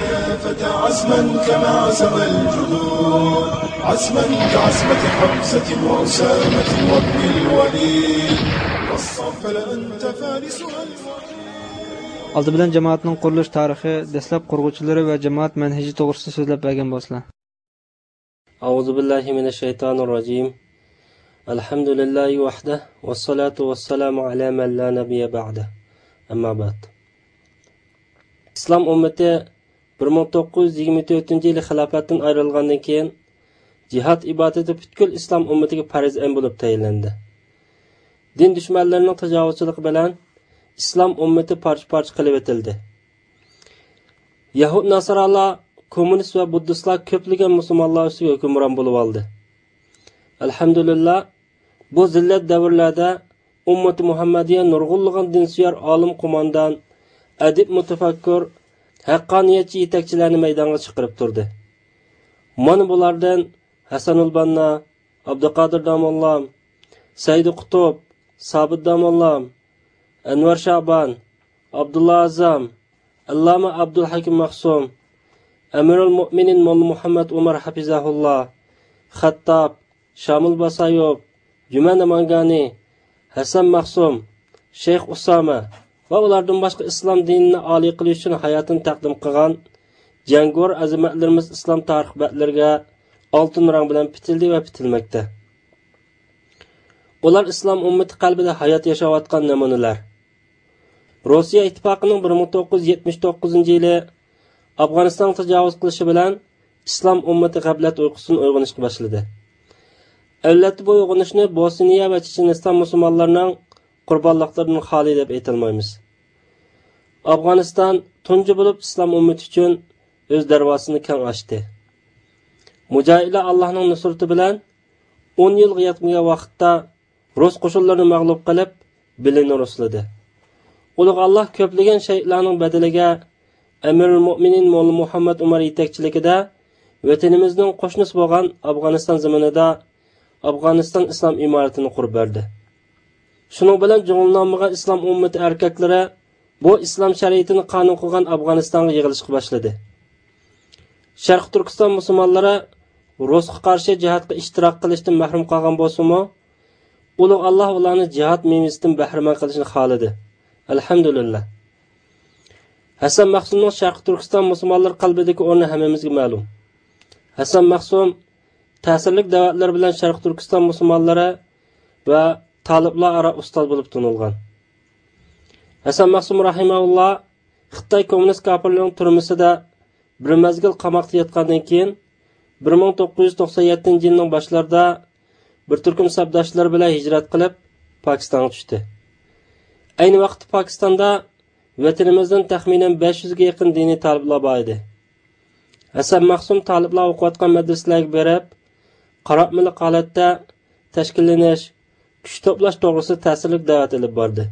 الفتى عزما كما عزم الجنود عزما كعزمة حمزة وأسامة وابن الوليد والصف لأنت فارسها Aldı bilan jamoatning qurilish tarixi, dastlab qurg'uvchilari va jamoat manhaji to'g'risida so'zlab bergan bo'lsizlar. A'udhu billahi minash shaytonir rojim. Alhamdulillahi wahda wassalatu wassalamu ala man la nabiyya ba'da. Amma ba'd. Islom ummati 1924-yil xilofatdan ayrilgandan keyin jihad ibodati butkul islom ummatiga farz bo'lib tayinlandi. Din dushmanlarining tajovuzchiligi bilan islom ummati parcha-parcha qilib etildi. Yahud nasaralar, kommunist va buddistlar ko'plagan musulmonlar ustiga hukmron bo'lib oldi. Alhamdulillah, bu zillat davrlarda ummati Muhammadiya nurg'unlagan dinsiyar olim qo'mondan, adib mutafakkur, haqqoniyatchi yetakchilarni maydonga chiqarib turdi. Mana bulardan Hasanul Banna, Abduqodir Domollam, Said Qutub, Sobit Domollam, Anvar Shaban, Abdullah Azam, Allama Abdul Hakim Mahsum, Amirul Mu'minin Molla Muhammad Umar Hafizahullah, Xattab, Shamil Basayub, Juman Mangani, Hasan Mahsum, Sheikh Usama va ulardan boshqa islom dinini oliy qilish uchun hayotini taqdim qilgan jangovar azimatlarimiz islom tarix batlariga oltin rang bilan bitildi va bitilmoqda. Ular islom ummati qalbida hayot yashayotgan namunalar. Rossiya ittifoqining 1979-yili Afg'oniston tajovuz qilishi bilan islom ummati g'aflat uyqusidan uyg'onishga boshladi. Avvalda bu uyg'onishni Bosniya va Checheniston musulmonlarining qurbonliqlaridan xoli deb aytilmaymiz. Afg'oniston tunji bo'lib islom ummati uchun o'z darvozasini keng ochdi. Mujohidlar Allohning nusrati bilan 10 yilga yetmagan vaqtda Rus qo'shinlarini mag'lub qilib, bilini rusladi. Ulug' Alloh ko'plagan shahidlarning badaliga Amirul Mu'minin Molla Muhammad Umar yetakchiligida vatanimizning qo'shnisi bo'lgan Afg'oniston zaminida Afg'oniston islom imoratini qurib berdi. Shuning bilan jumlanmagan islom ummati erkaklari bu islom shariatini qonun qilgan Afg'onistonga yig'ilishga boshladi. Sharq Turkiston musulmonlari Rusga qarshi jihadga ishtirok qilishdan mahrum qolgan bo'lsa-mu, ulug' Alloh ularni jihad mevasidan bahramand qilishni xohladi. Alhamdulillah. Hasan Mahsumning Sharq Turkiston musulmonlari qalbidagi o'rni hammamizga ma'lum. Hasan Mahsum ta'sirli da'vatlar bilan Sharq Turkiston musulmonlari va taliblar aro ustoz bo'lib tanilgan. Hasan Mahsum rahimahulloh Xitoy kommunist kafirlarning turmusida bir mazgil qamoqda yotgandan keyin 1997-yilning boshlarida bir turkum sabdoshlar bilan hijrat qilib Pokistonga tushdi. Ayni vaqtda Pokistonda vatanimizdan taxminan 500 ga yaqin diniy taliblar bor edi. Hasan Mahsum taliblar o'qiyotgan madrasalarga berib, qarabmiliq holatda tashkillanish, kuch to'plash to'g'risida ta'sirli da'vat olib bordi.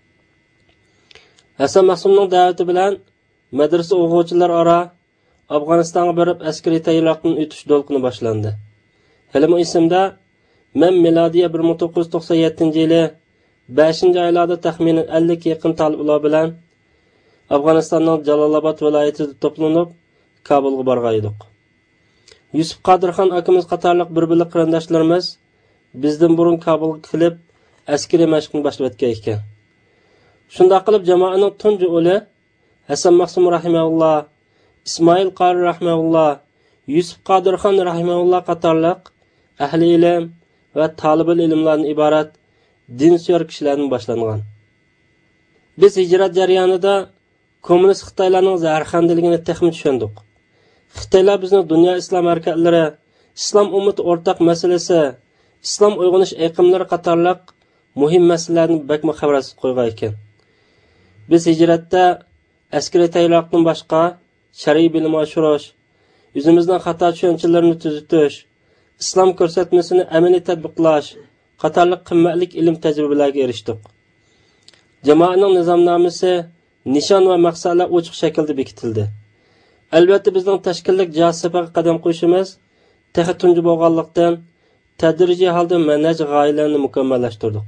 Hasan Mahsumning da'vati bilan madrasa o'quvchilari ora Afg'onistonga borib askariy tayyorgarlikdan o'tish to'lqini boshlandi. Hali bu ismda men milodiya 1997-yili 5-oylarda taxminan 50 ga yaqin taliblar bilan Afg'onistonning Jalolobod viloyatida to'planib Kabulga borgan edik. Yusuf Qodirxon akamiz qatorliq bir-birli qarindoshlarimiz bizdan burun Kabulga kelib askariy mashqni boshlab o'tgan ekan. Shunda qilib jamoaning tunji o'li Hasan Mahsum rahimahulloh, Ismoil Qori rahimahulloh, Yusuf Qodirxon rahimahulloh qatorliq ahli ilm va talibul ilmlardan iborat dinsiyar kishilarning boshlangan. Biz hijrat jarayonida kommunist Xitoylarning zaharxandiligini texnik tushundik. Xitoylar bizni dunyo islom harakatlari, islom ummati o'rtaq masalasi, islom uyg'onish aqimlari qatorliq muhim masalalarni bakma xabarsiz qo'ygan ekan. Biz hijratda askariy tayyorgarlikdan boshqa shar'iy bilim oshirish, o'zimizning xato tushunchalarini tuzatish, islom ko'rsatmasini amaliy tatbiqlash qatorliq qimmatli ilm tajribalarga erishdik. Jamoaning nizomnomasi, nishon va maqsadlar ochiq shaklda bekitildi. Albatta bizning tashkillik jihatiga qadam qo'yishimiz texnik tunji bo'lganlikdan tadrijiy holda manhaj g'oyalarni mukammallashtirdik.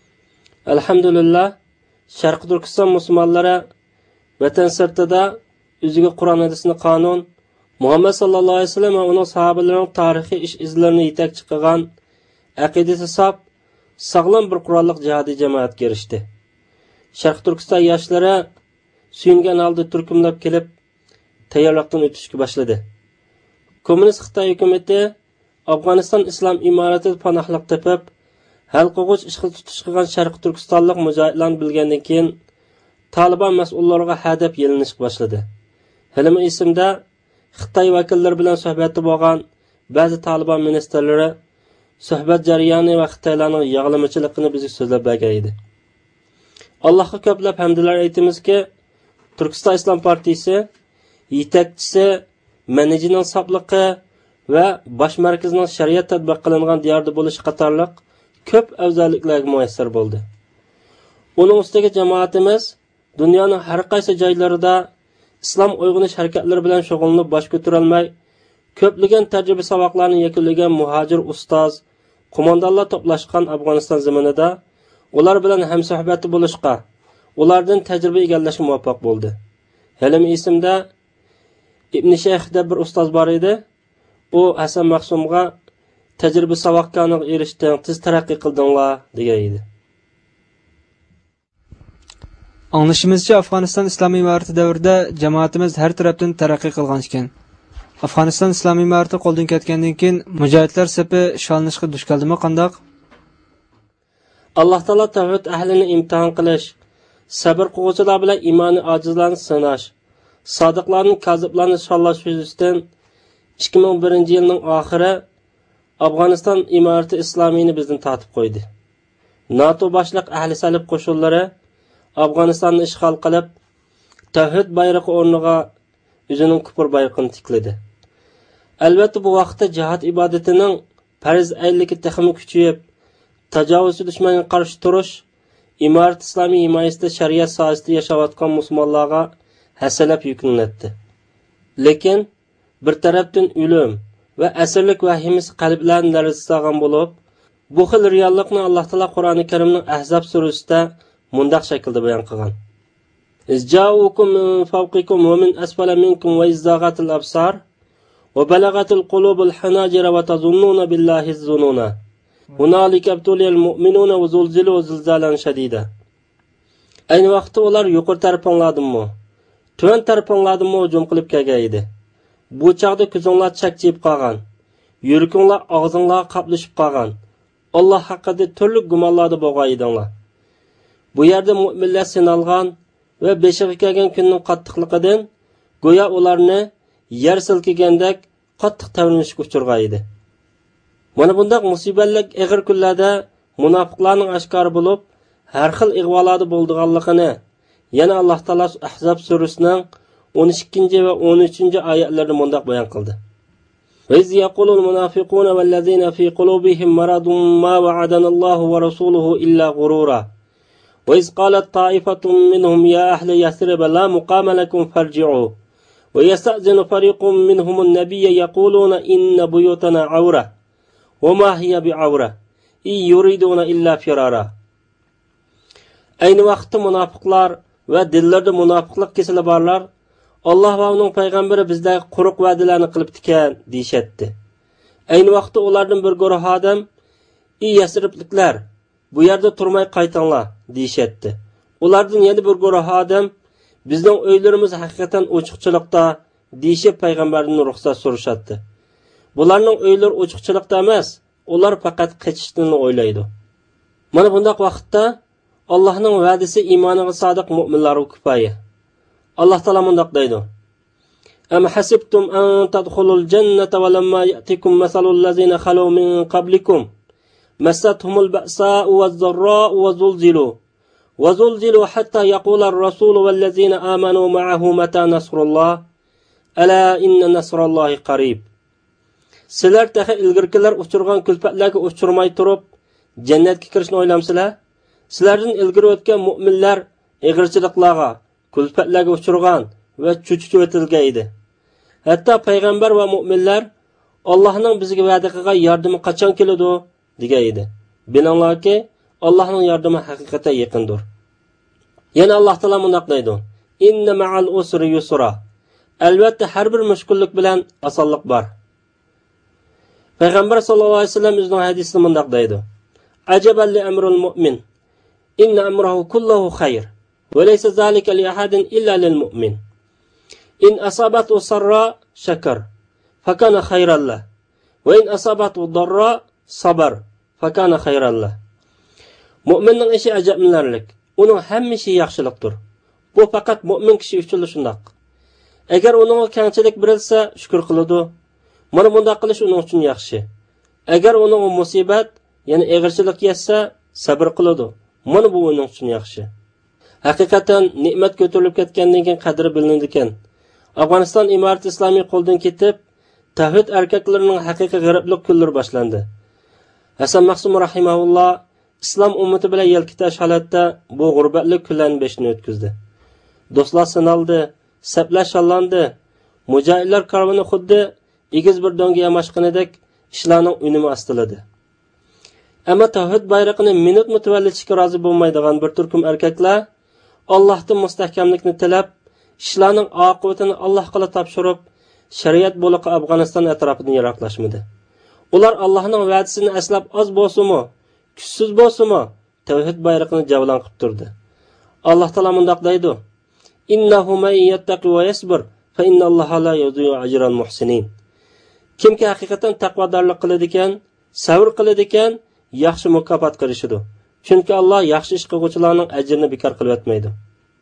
Alhamdulillah, Sharq Turkiston musulmonlari vatan sirtida o'ziga Qur'on hadisni qonun, Muhammad sallallohu alayhi vasallam va uning sahobalarining tarixiy ish izlarini yetakchi qilgan aqidasi sop, sog'lom bir qurolliq jihodiy jamoatga erishdi. Sharq Turkiston yoshlari suyungan holda turkumlab kelib, tayyorlikdan o'tishga boshladi. Kommunist Xitoy hukumatı Afg'oniston islom imoratida panohlik topib, halqog'ich ishga tutish qilgan Sharq Turkistonlik mujohidlarni bilgandan keyin Taliban mas'ullariga hadab yelinishga boshladi. Hilmi esimda Xitoy vakillari bilan suhbatda bo'lgan ba'zi Taliban ministrlari suhbat jarayoni va Xitoylarning yig'lamachiligini bizga so'zlab bergan edi. Allohga ko'plab hamdlar aytamizki, Turkiston Islom partiyasi yetakchisi menejining sobligi va bosh markazining shariat tatbiq qilingan diyorda bo'lish qatorliq ko'p afzalliklarga muyassar bo'ldi. Uning ustiga jamoatimiz dunyoning har qaysi joylarida islom uyg'unish harakatlari bilan shug'ullanib bosh ko'tara olmay, ko'plagan tajriba saboqlarni yakunlagan muhojir ustoz, qo'mondonlar to'plashgan Afg'oniston zaminida ular bilan hamsuhbat bo'lishga, ulardan tajriba egallashga muvaffaq bo'ldi. Halim esimda Ibn Shayx deb bir ustoz bor edi. U Hasan Mahsumga tajriba saboqlarga erishding, tez taraqqiy qildinglar degan edi. Anglashimizcha Afg'oniston islomiy imorati davrida jamoatimiz har tarafdan taraqqiy qilgan ekan. Afg'oniston islomiy imorati qo'ldan ketgandan keyin mujohidlar safi shalnishga duch keldimi qandoq? Alloh taolo tavhid ahlini imtihon qilish, sabr qiluvchilar bilan iymoni ojizlarni sinash, sodiqlarni kaziblarni shallash yuzasidan 2001 yilning oxiri Afg'oniston imorati islomiyni bizdan tortib qo'ydi. NATO boshliq ahli salib qo'shinlari Afg'onistonni ishg'ol qilib, tavhid bayrog'i o'rniga o'zining kufr bayrog'ini tikladi. Albatta bu vaqtda jihad ibodatining farz aynligi taxmi kuchayib, tajovuzchi dushmanga qarshi turish, imorat islomiy himoyasida shariat sohasida yashayotgan musulmonlarga hasalab yuklanadi. Lekin bir tarafdan o'lim va asrlik vahimasi qalblarni larzagan bo'lib, bu xil reallikni Alloh taolo Qur'oni Karimning Ahzab surasida mundaq shaklda bayon qilgan. Izja'ukum min fawqikum wa min asfala minkum wa izdaghatil absar wa balagatil qulubul hanajira wa tazunnuna billahi az-zununa. Hunalika ibtuliyal mu'minuna wa zulzilu zilzalan shadida. Ayni vaqtda ular yuqori tarafinglardimi, tuvan tarafinglardimi hujum qilib kelgan edi. Bu chaqda ko'zinglar chakchib qolgan, yuraginglar og'zinglar qaplashib qolgan. Alloh haqida turli gumonlarda bo'lgan edinglar. Bu yerda mu'minlar sinalgan va beshiga kelgan kunning qattiqligidan go'yo ularni yer silkigandek qattiq tavrinishga uchirgan edi. Mana bunday musibatlik og'ir kunlarda munofiqlarning oshkori bo'lib, har xil ig'volarda bo'lganligini yana Alloh taolo Ahzab surasining 12 va 13 oyatlarida mundaq bayon qildi. وَإِذْ يَقُولُ الْمُنَافِقُونَ وَالَّذِينَ فِي قُلُوبِهِمْ مَرَضٌ مَا وَعَدَنَا اللَّهُ وَرَسُولُهُ إِلَّا غُرُورًا وَإِذْ قَالَتْ طَائِفَةٌ مِّنْهُمْ يَا أَهْلَ يَثْرِبَ لَا مُقَامَ لَكُمْ فَارْجِعُوا وَيَسْتَأْذِنُ فَرِيقٌ مِّنْهُمُ النَّبِيَّ يَقُولُونَ إِنَّ بُيُوتَنَا عَوْرَةٌ وَمَا هِيَ بِعَوْرَةٍ إِن يُرِيدُونَ إِلَّا فِرَارًا. Ayni vaqtda munofiqlar va dillarda munofiqlik kesili borlar Alloh va uning payg'ambari bizga quruq va'dalarni qilib ekan deyishatdi. Ayni vaqtda ulardan bir guruh odam, "Ey Yasribliklar, bu yerda turmay qaytinglar" deyishatdi. Ulardan yana bir guruh odam, "Bizning uylarimiz haqiqatan ochiqchilikda" deyishib payg'ambardan ruxsat so'rashatdi. Bularning uylari ochiqchilikda emas, ular faqat qochishni o'ylaydi. Mana bunday vaqtda Allohning va'dasi iymoniga sodiq mu'minlarga kifoya. Allah Taala mundaq deydi: "Am hasibtum an tadkhulul jannata wa lamma ya'tikum mathalul ladzina khalu min qablikum massathumul ba'sa'u waz-dharra'u wa zulzilu hatta yaqula ar-rasulu wal ladzina amanu ma'ahu mata nasrullah ala inna nasrallahi qarib." Sizlar tahi ilgirkilar uchirgan kulfatlarga uchirmay turib jannatga kirishni o'ylamsizlar? Sizlardan ilgiri o'tgan mu'minlar ig'irchiliklarga, kulfatlarga uchirgan va cho'chitib o'tilgan edi. Hatto payg'ambar va mu'minlar Allohning bizga va'da qilgan yordami qachon keladi degan edi. Bilinglarki, Allohning yordami haqiqatan yaqindir. Yana Alloh taolo mundaq deydi: "Inna ma'al usri yusra." albatta har bir mushkullik bilan osonlik bor. Payg'ambar sollallohu alayhi vasallam o'zining hadisida mundaq deydi: "Ajaban li amrul mu'min, inna amrahu kulluhu khayr, wa laysa zalika li ahadin illa lil mu'min. In asabatu sarra shakar, fakana khayran lahu, wa in asabatu darra sabar, fakana khayran lahu." Mu'minning ishi ajablanarlik. Uning hamma ishi yaxshilikdir. Bu faqat mu'min kishi uchun shundoq. Agar uningga kengchilik berilsa, shukr qiladi. Mana bunday qilish uning uchun yaxshi. Agar uningga musibat, ya'ni og'irchilik yetsa, sabr qiladi. Mana bu uning uchun yaxshi. Haqiqatan ne'mat ko'tarilib ketgandan keyin qadri bilinadi ekan. Afg'oniston imorat islomiy qo'ldan ketib, tavhid erkaklarining haqiqiy g'ariblik kunlari boshlandi. Hasan Mahsum rahimahulloh islom ummati bilan yelkitash holatda bu g'urbatlik kunlarini beshini o'tkazdi. Do'stlar sinaldi, saplar shallandi. Mujohidlar karvoni xuddi egiz bir donga yamashqinidek ishlarning unumi astiladi. Ammo tavhid bayrog'ini minut mutavallishga rozi bo'lmaydigan bir turkum erkaklar Allohdan mustahkamlikni tilab, ishlarning oqibatini Allohga topshirib, shariat bo'liqi Afg'oniston atrofidan yiroqlashmadi. Ular Allohning va'dasini aslab oz bo'lsa-mu, kuchsiz bo'lsa-mu, tavhid bayrog'ini javlon qilib turdi. Alloh taolo mundaq deydi: "Innahu man yattaqi va yasbir, fa innalloha la yudhi'u ajral muhsinin." Kimki haqiqatan taqvodorlik qiladi ekan, sabr qiladi ekan, yaxshi mukofot qilishidir. Chunki Alloh yaxshi ish qiluvchilarning ajrini bekor qilib o'tmaydi.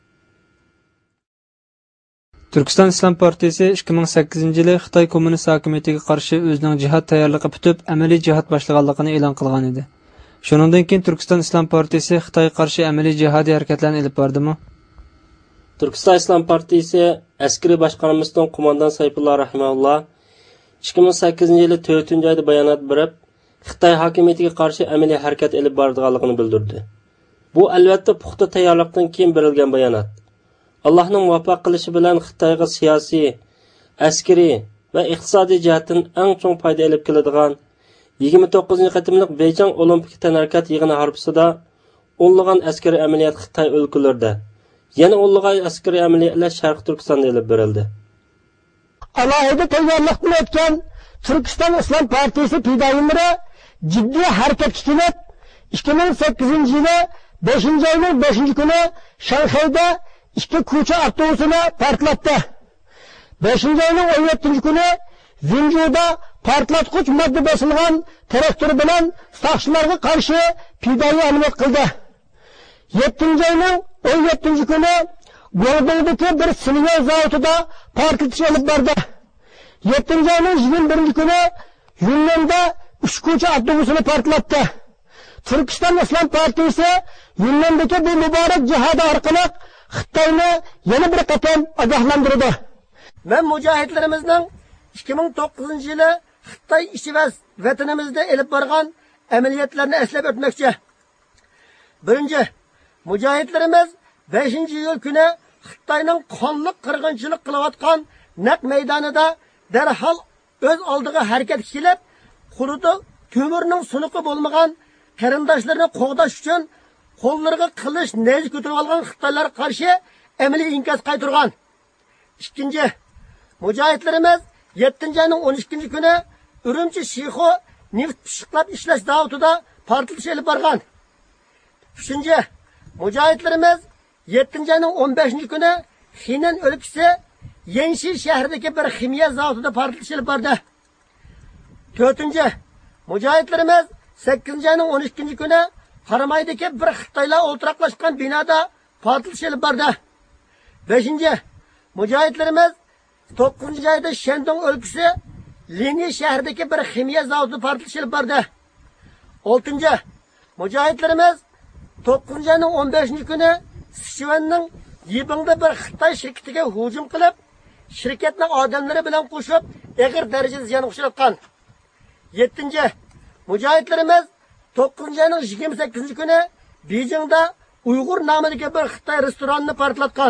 Turkiston Islom partiyasi 2008-yili Xitoy kommunist hokimiyatiga qarshi o'zining jihad tayyorligi bitib, amaliy jihad boshlaganligini e'lon qilgan edi. Shuningdan keyin Turkiston Islom partiyasi Xitoyga qarshi amaliy jihodiy harakatlarni olib bordimi? Turkiston Islom partiyasi askariy boshqarmasining qo'mondon Sayfulloh rahimahulloh 2008-yili 4-oyda bayonot berib, Xitoy hokimiyatiga qarshi amaliy harakat olib borganligini bildirdi. Bu albatta puxta tayyorlikdan keyin berilgan bayonot. Allohning muvaffaq qilishi bilan Xitoyga siyosiy, askariy va iqtisodiy jihatdan eng chong foyda olib keladigan 29-qatimliq Beijing Olimpik tadqiqot yig'ini harbisida o'nlagan askariy amaliyot Xitoy o'lkalarida, yana o'nlagan askariy amaliyotlar Sharq Turkistonda olib berildi. Alohida tayyorlik bilan o'tgan Turkiston Islom partiyasi fidoyilari jiddiy harakatga kelib, 2008-yili 5-oyning 5-kuni Shanxayda 2 ko'cha avtobusini portlatdi. 5-oyning 17-kuni Zinjuda portlatqich modda bosilgan traktor bilan soqchilarga qarshi fidoyi amaliyot qildi. 7-oyning 17-kuni Guangdongdagi bir silyol zavodida portlatish olib bordi. 7-oyning 21-kuni Yunnanda 3 ko'cha avtobusini portlatdi. Turkiston Islom partiyasi Yunnandagi bu muborak jihad orqali Xitoyni yana bir qatam ogohlantirdi. Men mujohidlarimizning 2009-yili Xitoy ichi va vatanimizda elib borgan amaliyotlarni eslab o'tmoqchi. Birinchi, mujohidlarimiz 5-iyul kuni Xitoyning qonli qirg'inchilik qilayotgan naq maydonida darhol o'z oldiga harakat qilib, qo'lida ko'mirning sunuqi bo'lmagan qarindoshlarini qo'g'dash uchun qo'llariga qilish nayzi ko'tarib olgan Xitoylarga qarshi amaliy inkas qaytargan. Ikkinchi, mujohidlarimiz 7-oyning 12-kuni Urumchi Shixo neft pishiqlab ishlash zavodida portlatish olib borgan. Uchinchi, mujohidlarimiz 7-oyning 15-kuni Xinan o'lkasi Yenshi shahridagi bir ximiya zavodida portlatish olib bordi. To'rtinchi, mujohidlarimiz 8-oyning 12-kuni Qaramaydagi bir Xitoylar o'ltiraqlashgan binoda portlatish olib bordi. 5-chi, mujohidlarimiz 9-oyda Shandong o'lkasi Lini shahridagi bir ximiya zavodida portlatish olib bordi. 6-chi, mujohidlarimiz 9-oyning 15-kuni Sichuanning Yibingda bir Xitoy shirkatiga hujum qilib, shirkatning odamlari bilan qo'shib, og'ir darajada ziyon uchratgan. 7-chi, mujohidlarimiz 9-oyning 28-kuni Beijingda Uyg'ur nomidagi bir Xitoy restoranini portlatgan.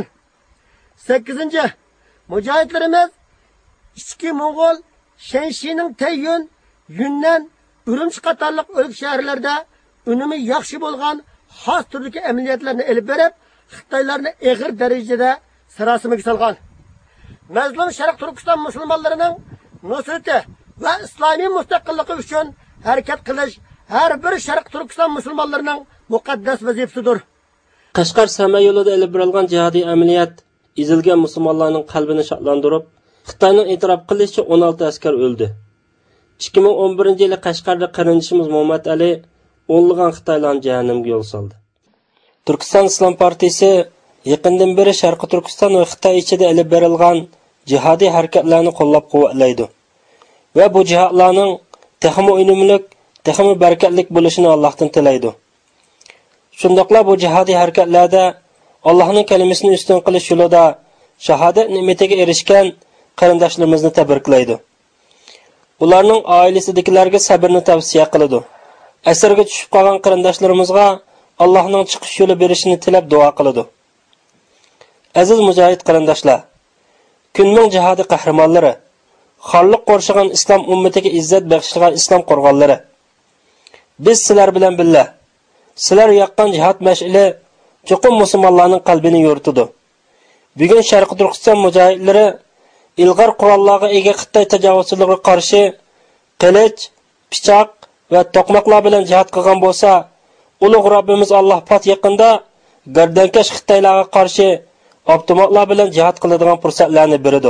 8-chi, mujohidlarimiz ichki Mo'g'ul, Shanshining Tayyun, Yunnan, Urumchi qatorliq o'lka shaharlarda unumi yaxshi bo'lgan xos turdagi amaliyotlarni olib berib, Xitoylarni og'ir darajada sarosimaga solgan. mazlum Sharq Turkiston musulmonlarining nusrati va islomiy mustaqilligi uchun harakat qilish har bir Sharq Turkiston musulmonlarining muqaddas vazifasidir. Qashqar Sama yo'lida olib borilgan jihodiy amaliyot izilgan musulmonlarning qalbini shodlantirib, Xitoyning e'tirof qilishicha 16 askar o'ldi. 2011-yili Qashqarda qarindishimiz Muhammad Ali o'nlagan Xitoylarni jahannamga yo'l soldi. Turkiston Islom partiyasi yaqindan beri Sharq Turkiston va Xitoy ichida olib borilgan jihodiy harakatlarni qo'llab-quvvatlaydi va bu jihodlarning texmo unumli, texmo barakatli bo'lishini Allohdan tilaydi. Shundaqla bu jihodiy harakatlarda Allohning kalimasini ustun qilish yo'lida shahodat ne'matiga erishgan qarindoshlarimizni tabriklaydi. Ularning oilasidagilarga sabrni tavsiya qiladi. Asirga tushib qolgan qarindoshlarimizga Allohning chiqish yo'li berishini tilab duo qiladi. Aziz mujohid qarindoshlar, kunning jihodi qahramonlari, xorliq qo'rshigan islom ummatiga izzat bag'ishlagan islom qo'rg'onlari. Biz sizlar bilan birga, sizlar yoqqan jihad mash'ili cho'qim musulmonlarning qalbini yo'ritadi. Bugun Sharq Turkiston mujohidlari ilg'or qurollarga ega Xitoy tajovuzchilariga qarshi qilich, pichoq va to'qmoqlar bilan jihad qilgan bo'lsa, ulug' Robbimiz Alloh pat yaqinda gardankash Xitoylarga qarshi avtomatlar bilan jihad qiladigan fursatlarni beradi.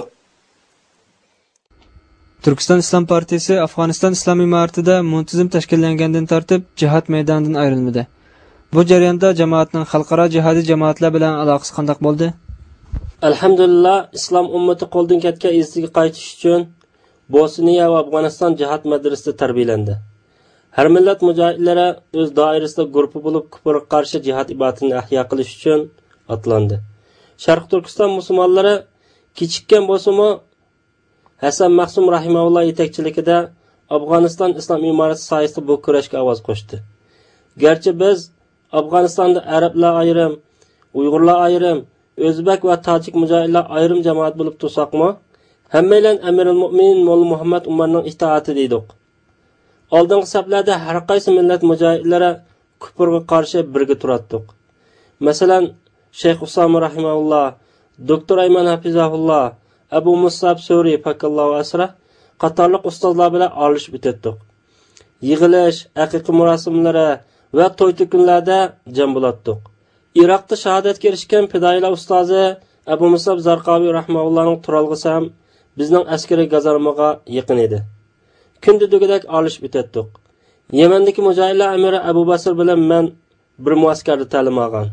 Turkiston Islom partiyasi Afg'oniston islomiy ma'ratida muntazam tashkillangandan tortib jihad maydonidan ayrilmadi. Bu jarayonda jamoatning xalqaro jihodiy jamoatlar bilan aloqasi qanday bo'ldi? Alhamdulillah, islom ummati qo'ldan ketgan iziga qaytish uchun Bosniya va Afg'oniston jihad madrasasida tarbiyalandi. Har millat mujohidlari o'z doirasida guruhi bo'lib kufrga qarshi jihad ibodatini ahyo qilish uchun otlandi. Sharq Turkiston musulmonlari kechikkan bo'lsa-mu Hasan Mahsum rahimahulloh yetakchiligida Afg'oniston islom imorati soyasida bu kurashga ovoz qo'shdi. Garchi biz Afg'onistonda arablar ayrim, Uyg'urlar ayrim, O'zbek va tojik mujohidlar ayrim jamoat bo'lib tursaqmi, hammalar Amirul Mu'minin Mo'lla Muhammad Umarning itoati deydik. Oldingi saflarda har qaysi millat mujohidlari kufrga qarshi birga turardik. Masalan, Shayx Usama rahimahulloh, Doktor Ayman Hafizahulloh, Abu Musab Suri fakallohu asra qatorliq ustozlar bilan olishib o'tdik. Yig'ilish, aqiqa murosimlari va to'y-to'kinlarda jam bo'latdik. Iroqda shahodatga erishgan fidoyilar ustozi Abu Musab Zarqaviy rahimahullohning turalg'isi ham bizning askariy gazarmaga yaqin edi. Kunda dugadak olishib o'tdik. Yamandagi mujohidlar amiri Abu Basr bilan men bir muaskarda ta'lim olgan.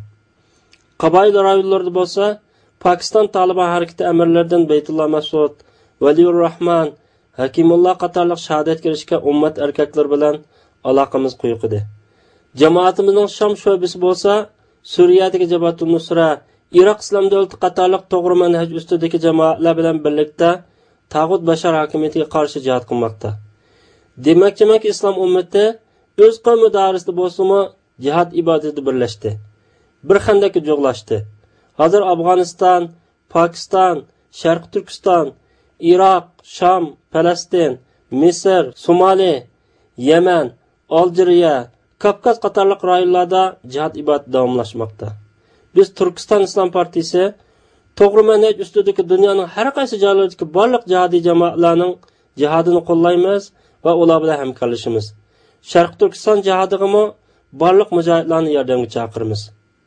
Qaboil rayonlarida bo'lsa, Pokiston Taliban harakati amirlaridan Baytulloh Mas'ud, Valiyur Rahman, Hakimulloh qatorliq shahodatga erishgan ummat erkaklar bilan aloqamiz quyuq edi. Jamoatimizning Sham sho'basi bo'lsa, Suriyadagi Jabhatun Nusra, Iroq islom davlati qatorliq to'g'ri manhaj ustidagi jamoatlar bilan birlikda tag'ut bashar hokimiyatiga qarshi jihad qilmoqda. Demakchimanki, islom ummati o'z qavmi doirasida bo'lsa-mu jihad ibodatida birlashdi. Bir xandakka jo'g'lashdi. Hozir Afg'oniston, Pokiston, Sharq Turkiston, Iroq, Sham, Falastin, Misr, Somali, Yaman, Aljeriya, Kavkaz qatorliq rayonlarda jihad ibodati davomlashmoqda. Biz Turkiston Islom partiyasi to'g'ri manhaj ustidagi dunyoning har qaysi joylaridagi barliq jihodiy jamoatlarning jihadini qo'llaymiz va ular bilan hamkorlashamiz. Sharq Turkiston jihodigimi barliq mujohidlarni yordamga chaqiramiz.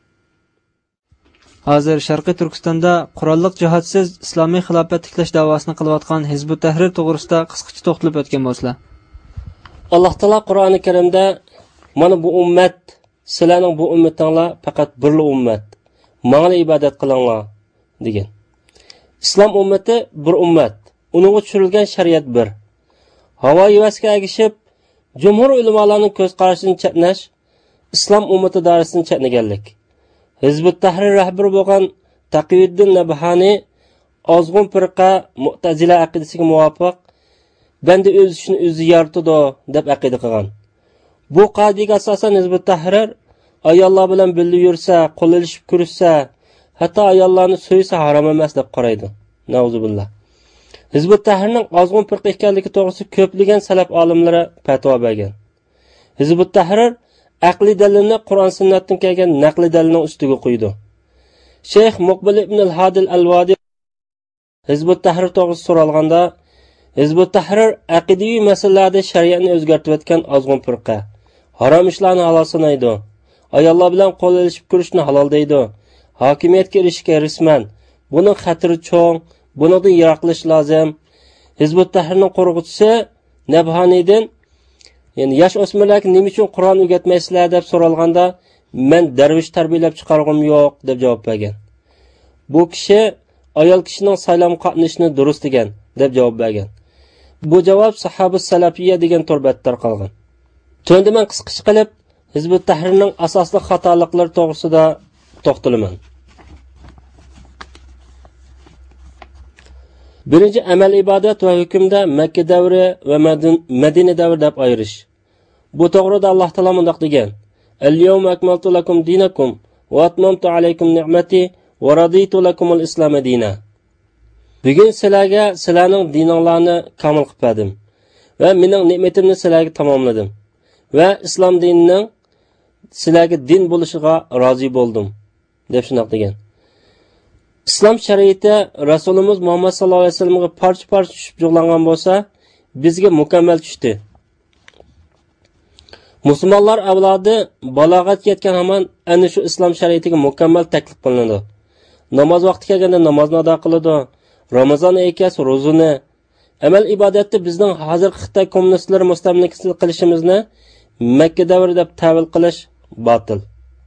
Hozir Sharqiy Turkistonda qurolliq jihodsiz islomiy xilofat tiklash da'vosini qilayotgan Hizbut Tahrir to'g'risida qisqacha to'xtalib o'tgan bo'lsa. Alloh taolo Qur'oni Karimda mana bu ummat, sizlarning bu ummatinglar faqat bir ummat. Menga ibodat qilinglar degan. Islom ummati bir ummat. Uningga tushirilgan shariat bir. Havo yuvasiga agishib, jumhur ulamolarning ko'z qarashidan chatnash islom ummati doirasidan chatnaganlik. Hizbut Tahrir rahbari bo'lgan Taqiyuddin Nabhani ozg'un firqa Mu'tazila aqidasiga muvofiq banda o'z ishini o'zi yaratadi deb aqida qilgan. Bu qoidaga asosan Hizbut Tahrir ayollar bilan birga yursa, qo'llashib ko'rishsa, hatto ayollarni so'ysa harom emas deb qaraydi. Nauzubillah. Hizbut Tahrirning ozg'un firqa ekanligi to'g'risida ko'plagan salaf olimlari fatvo bergan. Hizbut Tahrir aqli dalilni Qur'on sunnatdan kelgan naqli dalilning ustiga qo'ydi. Shayx Muqbil ibn al-Hadil al-Vadi Hizbut Tahrir to'g'risida so'ralganda, Hizbut Tahrir aqidiy masalalarda shariatni o'zgartirib o'tgan ozg'un firqa. Harom ishlarni halol sanaydi. Ayollar bilan qo'l elishib ko'rishni halol deydi. Hokimiyatga erishishga risman. Buning xatiri cho'ng, buningdan yiroqlash lozim. Hizbut Tahrirning qo'rg'uvchisi Nabhaniydan, ya'ni yosh o'smirlarga nima uchun Qur'on o'rgatmaysizlar deb so'ralganda, men darvish tarbiyalab chiqarg'im yo'q deb javob bergan. Bu kishi ayol kishining saylam qatnashishini durust degan deb javob bergan. Bu javob Sahabus Salafiyya degan turbatda tarqalgan. Tunda men qisqacha qilib Hizbut Tahrirning asosli xatoliklari to'g'risida to'xtalaman. Birinchi amal ibodat va hukmda Makka davri va Madina davri deb ayirish. Bu to'g'rida Alloh taolo mundaq degan: "Al-yawma akmaltu lakum dinakum va atmamtu alaykum ni'mati va raditu lakum al-islam dinan." Bugun sizlarga sizlarning dininglarni kamol qilib berdim va mening ne'matimni sizlarga tamomladim va islom dinining sizlarga din bo'lishiga rozi bo'ldim deb shunaq degan. Islom shariati Rasulimiz Muhammad sallallohu alayhi vasallamga parcha-parcha tushib jo'g'langan bo'lsa, bizga mukammal tushdi. Musulmonlar avlodi balog'atga yetgan hamon ana shu islom shariatiga mukammal taklif qilinadi. Namoz vaqti kelganda namozni ado qiladi. Ramazon oyida ro'zani, amal ibodatda bizning hozir Xitoy kommunistlari mustamlikasi qilishimizni Makka davri deb ta'vil qilish botil.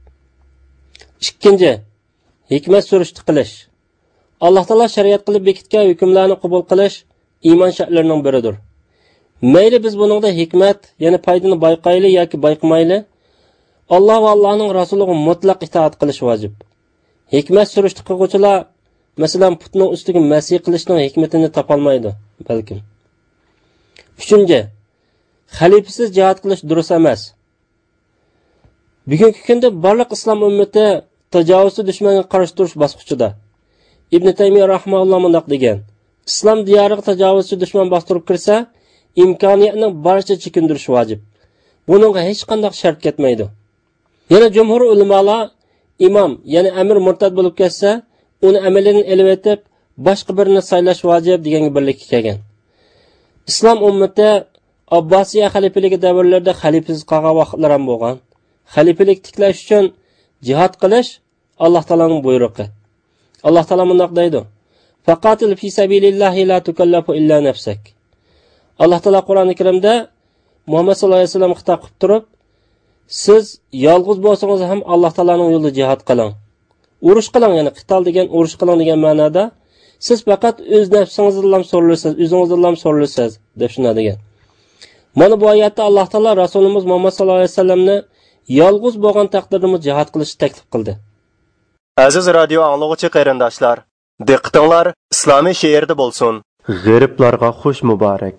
Ikkinchi, hikmat surishti qilish. Alloh taolo shariat qilib bekitgan hukmlarni qabul qilish iymon shartlarining biridir. Mayli biz buningda hikmat, ya'ni foydani bayqayli yoki bayqamayli, Alloh va Allohning rasuliga mutlaq itoat qilish vojib. Hikmat surishti qiluvchilar masalan putning ustiga masih qilishning hikmatini topolmaydi, balkim. Uchinchi, xalifasiz jihad qilish durust emas. Bugungi kunda barliq islom ummati tajovuzchi dushmanga qarshi turish bosqichida. Ibn Taymiyo rahimahulloh mundaq degan: Islom diyoriga tajovuzchi dushman bostirib kirsa, imkoniyatning barcha chekindirish vojib. Buningga hech qanday shart ketmaydi. Yana jumhur ulamolar imom, ya'ni amir murtad bo'lib ketsa, uni amalidan elib etib, boshqa birini saylash vojib deganga birlikka kelgan. Islom ummati Abbosiya xalifaligi davrlarida xalifasiz qolgan vaqtlar ham bo'lgan. Xalifalik tiklash uchun jihad qilish Alloh taolaning buyrug'i. Alloh taolo mundaq deydi: "Faqatil fi sabilillahi la tukallafu illa nafsak." Alloh taolo Qur'oni Karimda Muhammad sallallohu alayhi vasallam xitob qilib turib, siz yolg'iz bo'lsangiz ham Alloh taolaning yo'lida jihad qiling. Urush qiling, ya'ni qital degan urush qiling degan ma'noda, siz faqat o'z nafsingizdan so'ralasiz, o'zingizdan so'ralasiz deb shuna degan. Mana bu oyatda Alloh taolo Rasulimiz Muhammad sallallohu alayhi vasallamni yolg'iz bo'lgan taqdirda jihad qilishni taklif qildi. Aziz radio anglag'uchi qarindoshlar, diqqatinglar islomiy she'rda bo'lsin. G'ariblarga xush muborak.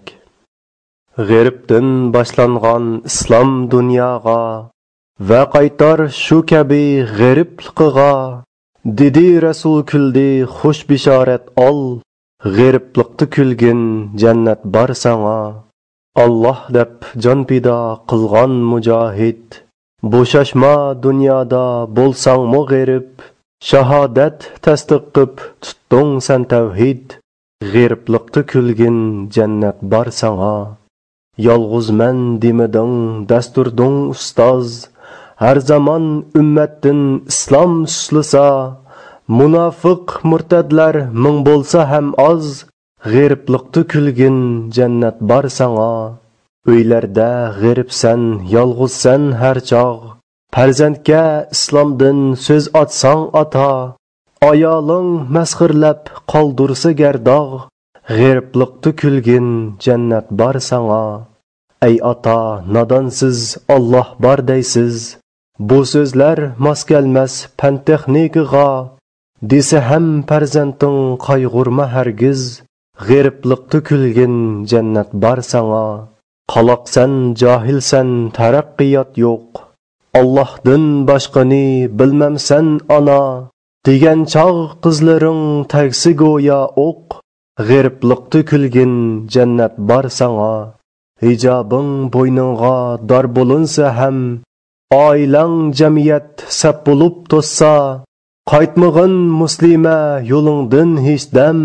G'aribdan boshlangan islom dunyoga va qaytar shu kabi g'ariblikqa. Dedi Rasul kuldi xush bishorat ol. G'ariblikda kulgin jannat bor sana. Allah deb jon pido qilgan mujohid. Bo'shashma dunyoda bo'lsang-mu g'arib. Shahodat tasdiq qilib tutding sen tavhid. G'ariblikda kulgin jannat bor sana. Yolg'izman demiding dasturding ustoz. Har zaman ummatdan islom suslasa, munofiq murtadlar ming bo'lsa ham oz. G'ariblikda kulgin jannat bor sana. Uylarda g'aribsan, yolg'izsan har chog'. Farzandga islomdan so'z atsang ata, ayoling masxirlab qoldursa gardog'. G'ariblikda kulgin jannat bor sana. Ey ata, nodonsiz Alloh bor deysiz. Bu so'zlar mos kelmas fan texnikaga. Desa ham farzanding qayg'urma hargiz. G'ariblikda kulgin jannat bor sana. Qaloqsan, johilsan, taraqqiyot yo'q. Allohdan boshqani bilmamsan ana. Degan chog' qizlaring tagsi go'ya o'q. G'ariblikda kulgin jannat bor sana. Hijobing bo'yningga dar bo'linsa ham, oilang jamiyat sap bo'lib to'ssa, qaytmag'in muslima yo'lingdan hech dam.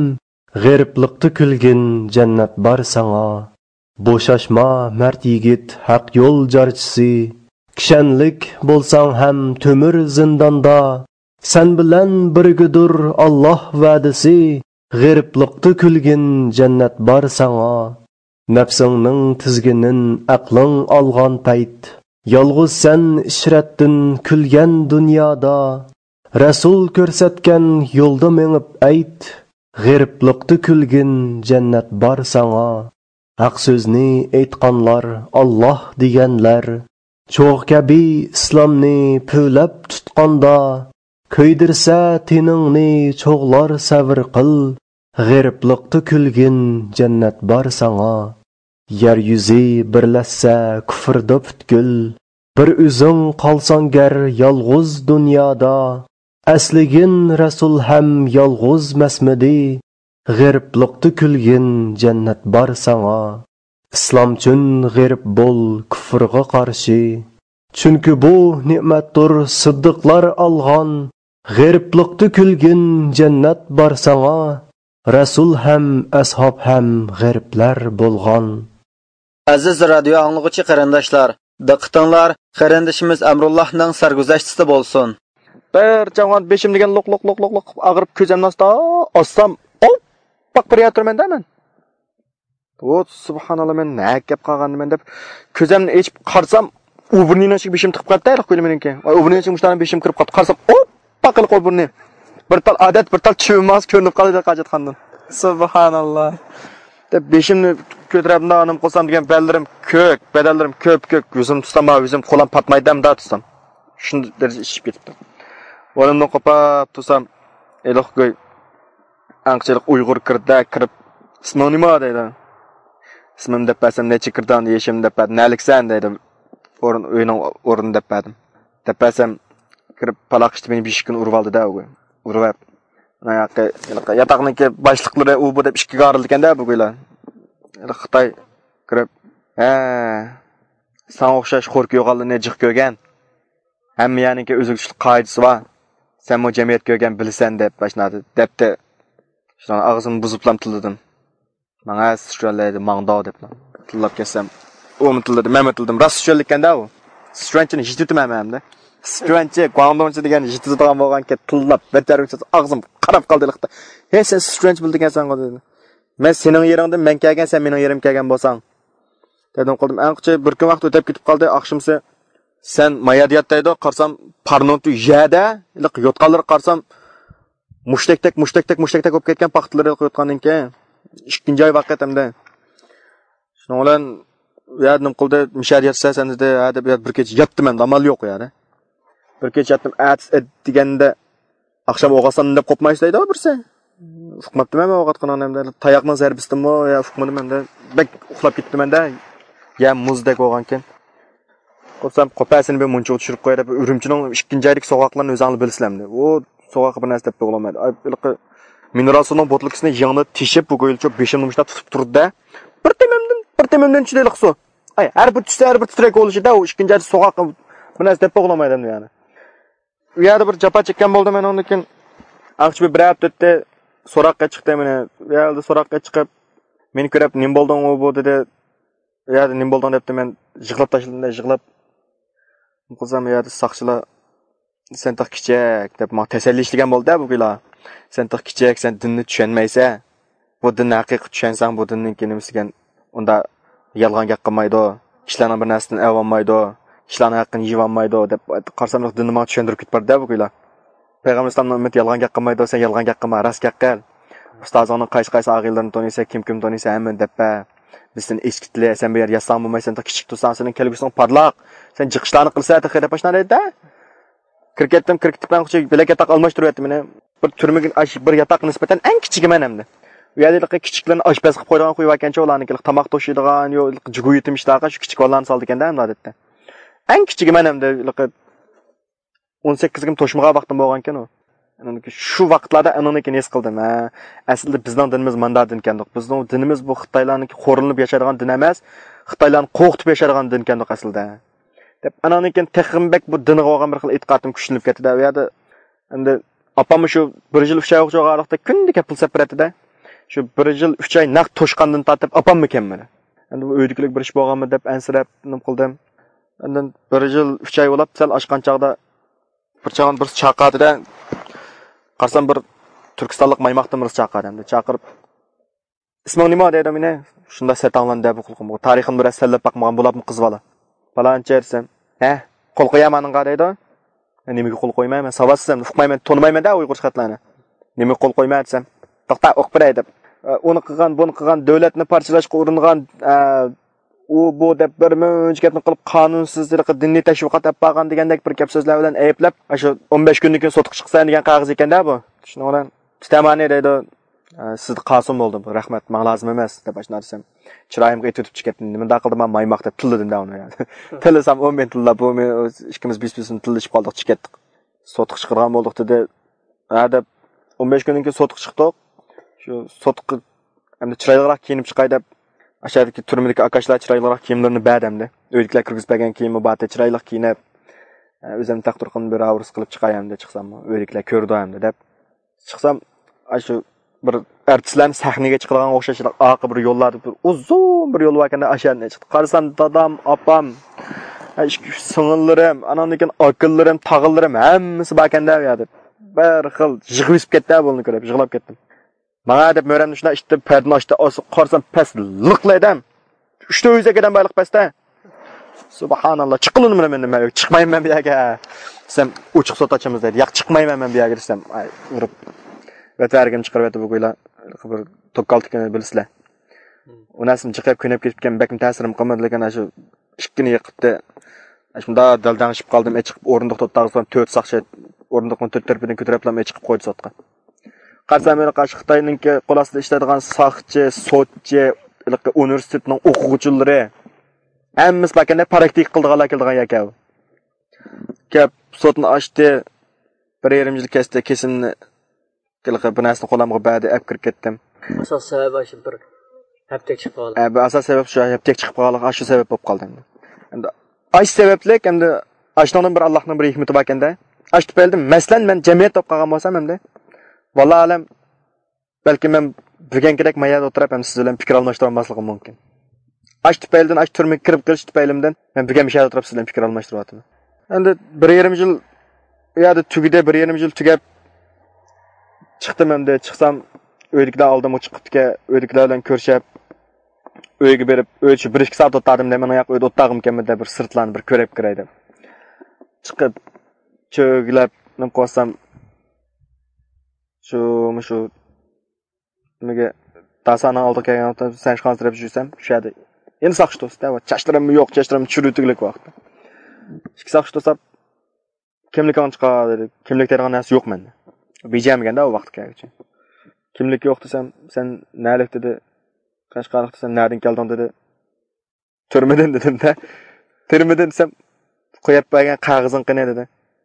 g'eribliqda kulgin jannat bar sana. Boşaşma mert yigit haq yol jarchisi. Kishanlik bo'lsang ham tömür zindonda. Sen bilan birgidur Allah va'dasi. G'eribliqda kulgin jannat bar sana. Nafsingning tizginin aqling olgan payt. Yolg'iz sen ishratdin kulgan dunyoda. Rasul ko'rsatgan yo'lda mengib ayt. G'eribliqda kulgin jannat bar sana. Haq so'zni aytqanlar Allah deganlar. Cho'g' kabi islomni po'lab tutqanda. Ko'ydirsa teningni cho'g'lar savr qil. G'eribliqda kulgin jannat bar sana. Yer yuzi birlashsa kufrda butkul. Bir o'zing qolsang gar yolg'iz dunyoda. Asligin Rasul ham yolg'iz masmidi. G'eribliqda kulgin jannat bar sana. Islom uchun g'erib bo'l kufrga qarshi. Chunki bu ne'matdir siddiqlar olgan. G'eribliqda kulgin jannat bar sana. Rasul ham ashob ham g'eriblar bo'lgan. Aziz radio anglag'uchi qarindoshlar, diqqatinglar qarindishimiz Amrullohning sarguzashtisi bo'lsin. Bir javob beshim degan loq ag'rib ko'zimni ossam, baq bir yatirman daman. O subhanalloh, men naq gap qolganman deb ko'zimni echib qarsam, u burnining ichiga beshim tiqib qoldi, qo'ylimeniki. U burnining ichiga mushtaran beshim kirib qoldi. Qarsam, baqilib qo'y burni. Bir tal odat, bir tal chivmas ko'rinib qoldi hojatxonadan. Subhanalloh. Deb beshimni ko'tarib nanim qilsam degan bellarim ko'k, badallarim ko'p, yuzim tutsam, yuzim qo'lam patmaydam da tutsam. Shunda daraja ishib ketibdi. O'limni qopab tutsam, eloqgoy anqchilik Uyg'ur kirib ismim nima deydi. Ismim deb pasam necha kirdan yeshim deb pad naliksan deydi. Uyning o'rnini deb padim. Deb pasam kirib palaqishdi meni 5 kun urib oldi da u. Urib yataqniki boshliqlari u bu deb ishga qorilganda bu go'ylar. Xitoy kirib, sen o'xshash xo'rki yo'qolini jiq ko'rgan. Hamma yaniki o'zigishli qoidasi bor. Sen bu jamiyat ko'rgan bilsan deb boshladi. Debdi. Shuni og'zimni buziblam tildim. Menga shunlaydi mangdo deb tillab kelsam, u tildim, men tildim. Rost shunlikanda u. Stranchini yetitmam hamda. Stranchi, Guangdongchi degan yetitigan bo'lganki tillab, betaruncha og'zim qarab qoldi liqda. Hey, sen stranch bildigansan dedi. Men sening yeringda men kelgan, sen mening yerim kelgan bo'lsang. Dedim qoldim. Anqcha bir kun vaqt o'tib ketib qoldi. Oqshimsa sen mayadiyatdaydi, qarsam parnontu yada, liq yotqanlar qarsam mushtakdak bo'lib ketgan paxtlar yotgandan keyin ikkinchi oy vaqt hamda. Shuning bilan yadim qildi, mishadiyatsa senda deb bir kecha yotdim, amal yo'q yani. Bir kecha yotdim, deganda akşam oğasan deb qopmaysaydı birse. Uqmapdim men oğatqanan hamda tayoqning zarbisimi yo uqmadim hamda bek uxlab ketdim hamda. Ya muzdek bo'lganken. Qopsam qopasini bir muncha tushirib qo'yadi. Urumchining ikkinchi oylik so'g'oqlarni o'zingni bilsizlarmi? U so'g'oqi bir narsa deb bo'lmaydi. Mineral suvning botlukasini yig'ni tishib bu go'yilcha 5 minutda tutib turdi. Bir temimdan chilaylik suv. Har bir tushsa har bir titrek bo'lishida u ikkinchi oylik so'g'oq bir narsa deb bo'lmaydi yani. U yerda bir japa chekkan bo'ldi men undan keyin aqchi bir hafta o'tdi. So'roqqa chiqdi meni. U yerda so'roqqa chiqib meni ko'rib nim bo'lding u dedi. U yerda nim bo'lding debdi men yig'lab tashladim, yig'lab qilsam u yerda saqchilar sen tax kichik deb ma tasalli ishlagan bo'ldi bu g'ila. Sen tax kichik, sen dinni tushunmaysa, bu dinni haqiqiy tushunsang bu dinning nimasigan unda yolg'on gap qilmaydi, kishilarning bir narsadan avonmaydi, kishilarning haqqini yeb olmaydi deb qarsamliq dinni ma tushuntirib ketdi bu g'ila. Payg'ambar sallallohu alayhi vasallam yolg'on gap qilmaydi, sen yolg'on gap qilma, rost gap qil. Ustozingning qaysi og'iylarni taniysa, kim taniysa hamma deb bizning eskitlar, sen bu yer yasan bo'lmaysan, kichik tursan, sening kelgusing parlaq. Sen jiqishlarni qilsa, deb boshlandi. Kirketdim bilan bilak yataq almashtiryapti meni. Bir turmaga bir yataq nisbatan eng kichigi men hamda. U yerda kichiklarni oshpaz qilib qo'ygan qo'yib ekancha ularniki tomoq to'shiydigan yo jugu yetimishdaqa shu kichik bolalarni soldi ekanda ham odatda. Eng kichigi men hamda 18 ga to'shmagan vaqtim bo'lgan ekan u. Shu vaqtlarda anoniki nes qildim. Aslida bizning dinimiz mandadin ekan. Bizning dinimiz bu Xitoylarniki qo'rinib yashaydigan din emas, Xitoylarni qo'rqitib yashaydigan din ekan aslida. Deb anonikin teximbek bu dinga olgan bir xil e'tiqodim kuchlanib ketdi. U yerda endi opam shu bir yil o'sha o'qishga kunda pul separatida Shu 1 yil 3 oy naq to'shqandan tortib opammikan meni. Endi bu o'ydikilik bir ish bo'lganmi deb ansirab nim qildim. Endi 1 yil 3 oy bo'lib, sal oshgan chaqda bir chaqadida qarsam bir Turkistonlik maymoqdan bir chaqadim. Chaqirib isming nima dedi meni? Shunda setanglan deb qildim. Tarixini biraz sallab baqmagan bo'libmi qiz bola. Falancha dersem, qo'l qo'yamaningga deydi. Nimaga qo'l qo'ymayman? Savatsam, uqmayman, tonmayman-da Uyg'ur xatlarni. Nimaga qo'l qo'ymayman desam, to'xta o'qib beray deb. Uni qilgan, buni qilgan, davlatni parchalashga uringan, bu deb bir munjikatni qilib qonunsizlikqa diniy tashviqot olib bergan degandek bir gap so'zlar bilan ayblab, shu 15 kundan keyin sotib chiqsan degan qog'oz ekan-da bu. Shuni bilan tutamani deydi. Sizni qasim bo'ldim. Rahmat, menga lozim emas deb boshladim. Chiroyimga etib chiqibdi. Nima qildim men maymoq deb tilladim da uni. Tillasam 10 men tillab, bu men ikkimiz bis-bisini tillashib qoldik, chiqatdik. Sotiq chiqargan bo'ldik dedi. Deb 15 kundan keyin sotiq chiqdik. Shu sotiqni endi chiroyliroq kiyinib chiqay deb aşağıdaki turmadagi akashlar chiroyliroq kiyimlarini berdimda. Uydagilar kirgizmagan kiyimni bata chiroyli kiyinib, o'zim taqdir qilib bir avrs qilib chiqayamda chiqsam, uydagilar ko'rdimda deb chiqsam, shu bir artistlarni sahnaga chiqargan o'xshashlar oqi bir yo'llarda bir uzun bir yo'l vakanda aşağıda chiqdi. Qarasam dadam, opam, singillarim, anandan akallarim, tag'illarim hammasi bakanda yerda. Bir xil yig'ib ketdi bo'lni ko'rib, yig'lab ketdim. Mana deb mo'ramni shuna ishda pardani ochdi, qarsam past liqlaydim. 3 o'zaga bayliq pastda. Subhanalloh, chiqilin men nima yo'q, chiqmayman bu yerga. Desam, ochiq sot ochamiz dedi. Yo'q, chiqmayman men bu yerga desam, urib. Vatargim chiqarib o'tib qo'ylar, bir tokkaltikni bilsizlar. Unasim chiqib ko'nab ketgan bakm ta'sirim qilmadi, lekin shu ikkini yiqibdi. Shunda daldangishib qoldim, chiqib o'rindiq to'tag'izdan 4 saqcha o'rindiqni 4 tarafidan ko'tariblam chiqib qo'ydi sotqa. Qarsam meni qarshi Xitoyninki qo'l ostida ishlaydigan soqchi, sotchi, universitetning o'quvchilari hammasi bakanda praktik qildiganlar keldigan ekan. Kep sotni ochdi, 1,5 yil kesdi, kesimni qilib bu narsani qo'limga berdi, olib kirib ketdim. Asos sababi shu bir hafta chiqib qoldi. Bu asos sabab shu hafta chiqib qolgan, shu sabab bo'lib qoldi. Endi ash sabablik, endi ashnoning bir Allohning bir hikmati bor ekanda. Ashni bildim, masalan men jamiyat topib qolgan bo'lsam endi vallahi alam balki men birgankidek mayada o'tirib ham siz bilan fikr almashtirib olmasligim mumkin. Ash tupaylidan, ash turmaga kirib kelish tupaylimdan men birga mishada o'tirib siz bilan fikr almashtiryapman. Endi 1,5 yil u yerda tugida 1,5 yil tugab chiqdim endi, chiqsam uydagilar oldim chiqibdi, uydagilar bilan ko'rishib uyga berib, o'ychi 1-2 soat o'tirdim deb men oyoq uyda o'tirgim kelmadi, bir sirtlarni bir ko'rib kiray deb. Chiqib cho'glab men qo'sam shu nimaga tasani oldiga kelgan sen chiqarib yursam, shu yerda endi saqchi to'sda, chashlarim yo'q, chashlarim churutuglik vaqtda. 2 saqchi to'sab kimlikni chiqardi dedi. Kimlik degan narsa yo'q menda. Bijamganda u vaqtgacha. Kimlik yo'q desam, sen nalik dedi. Qashqariq desam, nerdan kelding dedi. Turmadan dedim-da. Turmadan desam, qo'yib qo'ygan qog'ozing qani dedi.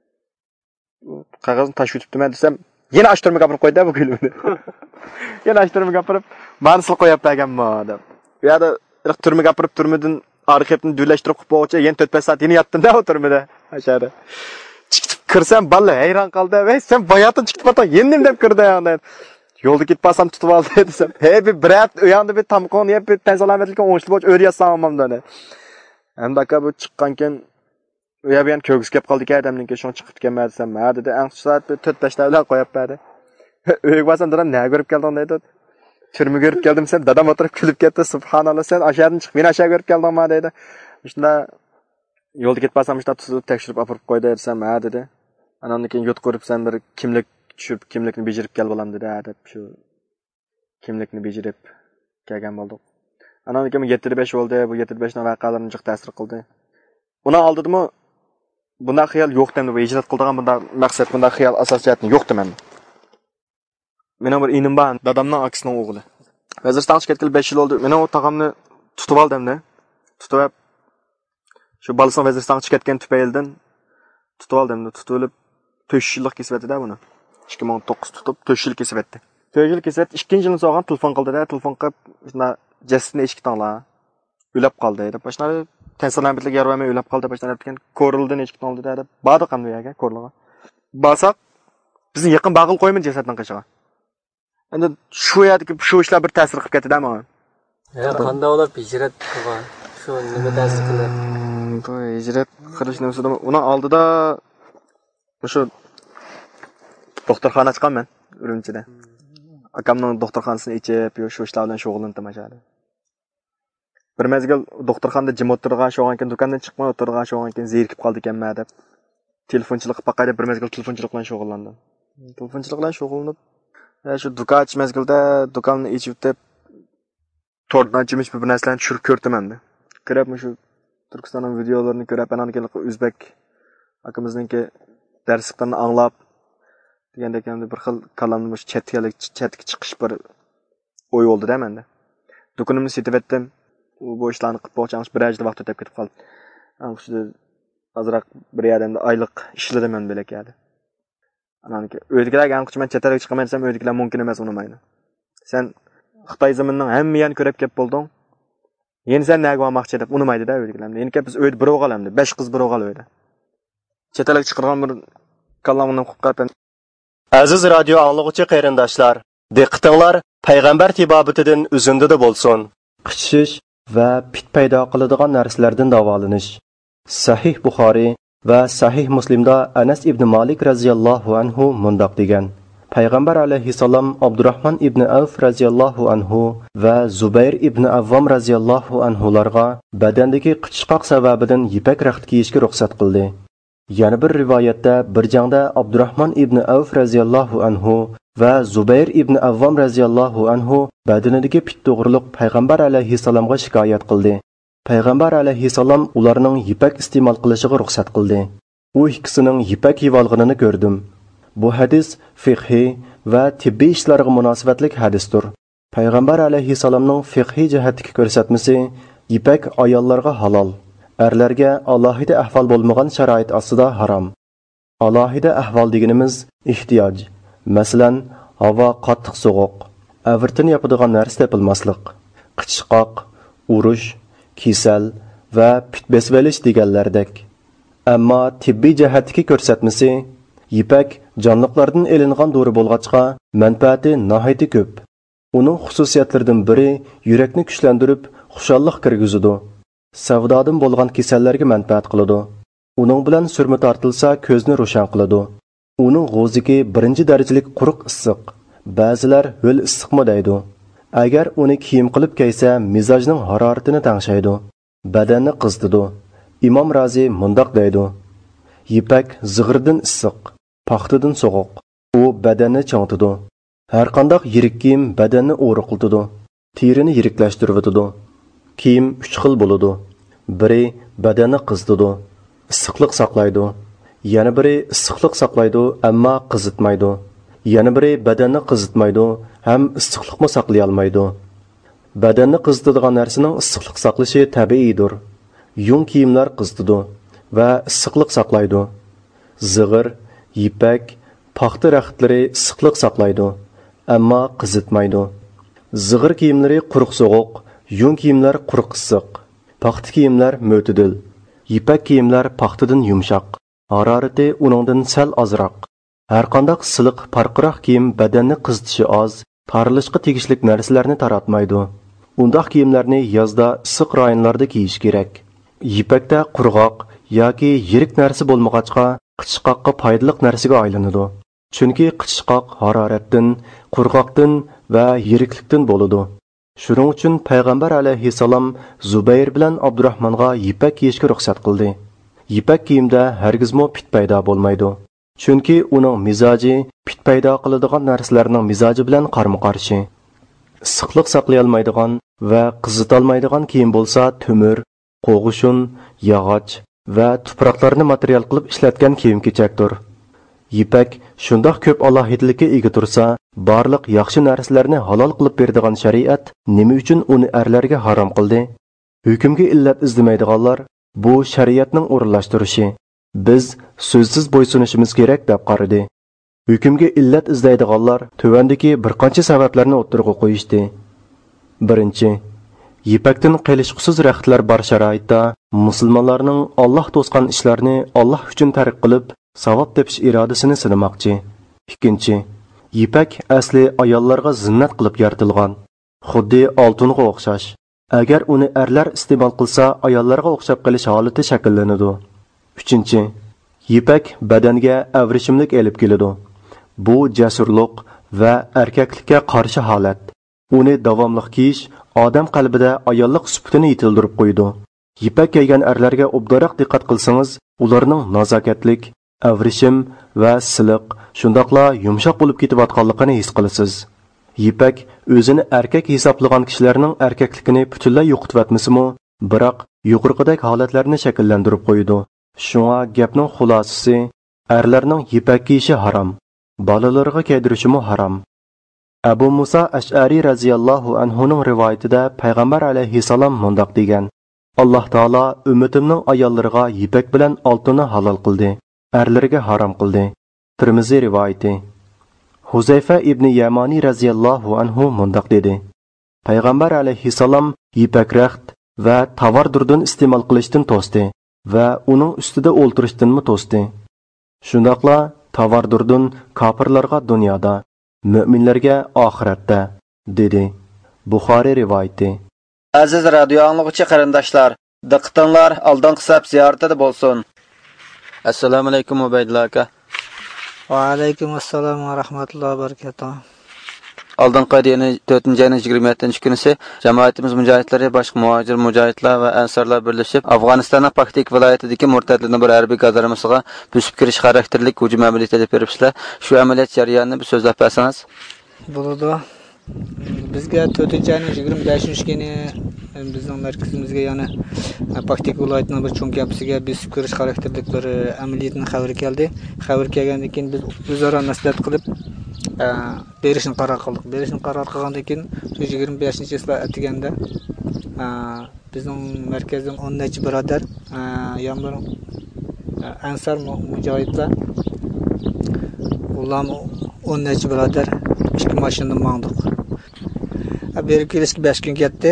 Qog'ozni tashib o'tibdi-man desam, yana ashtirma gapirib qo'ydi bu kulmini. Yana ashtirma gapirib, "Mani sil qo'yib berganmi?" deb. Bu yerda turma gapirib turmadan arxivni duylashtirib qo'yib qo'ycha, yana 4-5 soat yana yotdim-da o'tirmada. Ashada. Chiqib kirsam, balla hayron qoldi. "Ey, sen bayatdan chiqib qo'ydan, yendim" deb kirdi yo'qdan. Yo'lda ketmasam tutib oldi desam, "Hey, bir brat, u yoqda bir tamqon yeb, bir tensalamatlikka o'ngishli bo'lib o'riyasam olmamdan." Endi aka bu chiqqanken u yerga ham ko'gis kelib qoldi ekan adamninki, shuni chiqib kelmadi desam, "Ha" dedi, "Ancha soat 4 bilan qo'yib berdi." Uyga borsam dadam, "Nima ko'rib kelding?" dedi. "Turma ko'rib keldim" desam, dadam o'tirib kulib ketdi. "Subhanalloh, sen aşağıdan chiqib, men aşağı ko'rib keldingmi?" dedi. Shunda yo'lda ketmasam, ishda tuzib tekshirib olib qo'ydi desam, "Ha" dedi. Anamdan keyin yot ko'ribsan, bir kimlik tushib, kimlikni bejirib kel bo'lam dedi, deb shu kimlikni bejirib kelgan bo'ldik. Anamdan keyin 7-5 bo'ldi, bu 7-5 ning voqealarini jiq ta'sir qildi. Uni oldidimi bunday xiyol yo'qdi, bu ijod qildigan bunday maqsad, bunday xiyol asosiyatni yo'qdi menda. Mening bir inim bor, dadamning akasining o'g'li. Vaziriston chiqib 5 yil oldi. Men o tog'amni tutib oldim-da. Tutib shu balasini Vaziriston chiqib ketgan tupayildan tutib oldim-da. Tutib 4 yillik kesibdi-da buni. 2009 tutib 4 yil kesibdi. 4 yil kesib, 2-chi yilni so'g'an telefon qildi-da, telefon qilib, shuna jasitni eshik tanglar. O'lab qoldi deb. Boshqari tensalamatlik yarvamay o'lab qoldi boshdan aytgan. Ko'rildi eshik tangdi deb. Badi qanday yerga ko'rilgan. Basak bizni yaqin bag'il qo'ymaydi jasaddan qishiga. Endi shu yerdagi shu ishlar bir ta'sir qilib ketdi-da menga. Qanday olib hijrat qilgan? Shu nima ta'sir qildi? Bu hijrat qilish nimasi? Uni oldida shu doktorxona chiqaman Urumchida. Akamning doktorxonasini ichib, shu ishlar bilan shug'ullandim mashada. Bir mezgil doktorxonada jim o'tirgan, sho'g'ankin do'kondan chiqmay o'tirgan, sho'g'ankin zerikib qoldi ekanman deb. Telefonchilik qilib bir mezgil telefonchilik bilan shug'ullandim. Telefonchilik bilan shug'ullanib, shu do'kon mezgilda do'konni ichib deb tortdan chimish bir narsalarni tushirib ko'rdim. Kirib shu Turkistonning videolarini ko'rib, anaqalik o'zbek akamizningki darsliqlarni anglab degandek ham bir xil kalamni chatga chiqish bir o'y bo'ldi-da menda. Do'konimni setib etdim. Bu ishlarni qilib boqchamiz bir ajda vaqt o'tib ketib qoldi. Anqishda azroq bir yerda oylik ishladim belakadi. Ananiki o'ydikilarga anqich men chet elga chiqaman desam o'ydikilar mumkin emas unamaydi. Sen Xitoy zaminning hamma yerini ko'rib kelib bo'lding. Endi sen nega olmoqchi deb unamaydi-da o'ydikilar. Endi biz o'ydi bir o'g'alamdi, 5 qiz bir o'g'al o'ydi. Chet elga chiqargan bir kallamni qilib Aziz radio anglag'uchi qarindoshlar, diqqatinglar payg'ambar tibobatidan uzundida bo'lsin. Qichishish va pit paydo qiladigan narsalardan davolanish. Sahih Buxoriy va Sahih Muslimda Anas ibn Malik radhiyallohu anhu mundoq degan: Payg'ambar alayhisalom Abdurrahman ibn Avf radhiyallohu anhu va Zubayr ibn Avvam radhiyallohu anhularga badandagi qichqoq sababidan yipak raxt kiyishga ruxsat qildi. Yana bir rivoyatda bir jangda Abdurrahman ibn Avf radhiyallohu anhu va Zubayr ibn Avvam radhiyallohu anhu badanidagi pit to'g'riliq payg'ambar alayhisalomga shikoyat qildi. Payg'ambar alayhisalom ularning yipak iste'mol qilishiga ruxsat qildi. U ikkisining yipak yevolganini ko'rdim. Bu hadis fiqhi va tibbiy ishlarga munosabatlik hadisdir. Payg'ambar alayhisalomning fiqhi jihatdagi ko'rsatmasi yipak ayollarga halol, erlarga alohida ahvol bo'lmagan sharoit ostida harom. Alohida ahvol deganimiz ehtiyoj. Masalan, havo qattiq sovuq, avirtin yapadigan narsa topilmaslik, qichqoq, urush, kasal va pitbesvelish deganlardek. Ammo tibbiy jihatdagi ko'rsatmasi yipak jonliqlardan elingan dori bo'lg'achqa manfaati nihoyatda ko'p. Uning xususiyatlaridan biri yurakni kuchlantirib, xushallik kirgizadi. Savdodan bo'lgan kasallarga manfaat qiladi. Uning bilan surma tortilsa ko'zni ro'shan qiladi. Uning g'o'ziki birinchi darajalik quruq issiq, ba'zilar ho'l issiqmi deydi. Agar uni kiyim qilib kiysa, mizojning haroratini tangshaydi, badanni qizitadi. Imom Razi mundoq deydi: Yipak zig'irdan issiq, paxtadan sovuq. U badanni cho'ntidi. Har qanday yirik kiyim badanni o'riqiltidi, terini yiriklashtiradi. Kiyim 3 xil bo'ladi. Biri badanni qizitadi, issiqlik saqlaydi. Yana biri issiqlik saqlaydi, ammo qizitmaydi. Yana biri badanni qizitmaydi, ham issiqlikni saqlay olmaydi. Badanni qizitadigan narsaning issiqlik saqlashi tabiiydir. Yung kiyimlar qizitadi va issiqlik saqlaydi. Zig'ir, yipak, paxta raxtlari issiqlik saqlaydi, ammo qizitmaydi. Zig'ir kiyimlari quruq sovuq, yung kiyimlar quruq issiq. Paxta kiyimlar mo'tadil. Yipak kiyimlar paxtadan yumshoq. Harorati uningdan sal ozroq. Har qanday siliq, parqiroq kiyim badanni qizitishi oz, tarilishga tegishli narsalarni taratmaydi. Undaq kiyimlarni yozda issiq rayonlarda kiyish kerak. Yipakda qurg'oq yoki yirik narsa bo'lmag'achqa qichqoqqa foydali narsaga aylanadi. Chunki qichqoq haroratdan, qurg'oqdan va yiriklikdan bo'ladi. Shuning uchun payg'ambar alayhisalom Zubayr bilan Abdurrahmonga yipak kiyishga ruxsat qildi. Yipak kiyimda hargizmo pit paydo bo'lmaydi. Chunki uning mizoji pit paydo qiladigan narsalarning mizoji bilan qarama-qarshi. Issiqlik saqlay olmaydigan va qizita olmaydigan kiyim bo'lsa to'mir, qo'g'ishun, yog'och va tuproqlarni material qilib ishlatgan kiyim-kechakdir. Yipak shundoq ko'p alohidalikka ega tursa, barliq yaxshi narsalarni halol qilib beradigan shariat nima uchun uni erlarga harom qildi? Hukmga illat izlamaydiganlar bu shariatning o'rinlashtirishi. Biz so'zsiz bo'ysunishimiz kerak deb qaradi. Hukmga illat izlaydiganlar tövandagi bir qancha sabablarni o'ttirg'a qo'yishdi. Birinchi, yipakdan qilishqisiz raxtlar bor sharoitda musulmonlarning Alloh to'sgan ishlarini Alloh uchun tark qilib, savob tepish irodasini sinamoqchi. Ikkinchi, Yipak asli ayollarga zinnat qilib yaratilgan. Xuddi oltinga o'xshash. Agar uni erlar iste'mol qilsa, ayollarga o'xshab qolish holati shakllanadi. 3. Yipak badanga avrishimlik elib keladi. Bu jasurlik va erkaklikka qarshi holat. Uni davomli kiyish odam qalbida ayollik sifatini yetildirib qo'ydi. Yipak kiygan erlarga obdaroq diqqat qilsangiz, ularning nazokatlik, avrishim va siliq, shundoqla yumshoq bo'lib ketayotganligini his qilasiz. Yipak o'zini erkak hisoblagan kishilarning erkakligini butunlay yo'qotib atmasimi, biroq yuqorqidek holatlarni shakllantirib qo'ydi. Shunga gapning xulosasi, erlarning yipak kiyishi harom, bolalarga kiydirishimi harom. Abu Musa Ash'ari radhiyallohu anhuning rivoyatida payg'ambar alayhissalom mundoq degan: Alloh taolo ummatimning ayollariga yipak bilan oltinni halol qildi, erlarga harom qildi. Tirmiziy rivoyati. Huzayfa ibn Yamani radhiyallohu anhu mundoq dedi: Payg'ambar alayhissalom yipak raxt va tavardurdan iste'mol qilishdan to'sdi va uning ustida o'ltirishdanmi to'sdi. Shundaqla tavardurdan kofirlarga dunyoda, mu'minlarga oxiratda, dedi. Buxoriy rivoyati. Aziz radio anglag'uchi qarindoshlar, diqqatinglar oldingi saf ziyoratida bo'lsin. Assalomu alaykum Ubaydullah aka. Va alaykum assalom va rahmatullohi va barakatuh. Oldingi ayning 4-27 kunisi jamoatimiz mujohidlari, boshqa muhojir mujohidlar va ansarlar birlashib Afg'onistonning Paktik viloyatidagi murtadlarning bir harbiy gazarmasiga bosib kirish xarakterlik hujum amaliyoti deb beribsizlar. Shu amaliyot jarayonini bir so'zlab bersangiz. Bo'ladi. Bizga 4-25-kuni bizning markazimizga yana Paktik viloyatining bir cho'ng kapisiga bosib kirish xarakterlik bir amaliyotning xabari keldi. Xabar kelgandan keyin biz o'zaro maslahat qilib berishni qaror qildik. Berishni qaror qilgandan keyin 25-yilda atiganda bizning markazdan 10 necha birodar, yana ansar mujohidlar, ular 10 necha birodar 2 mashinada mangdik. Berib kelishga 5 kun ketdi.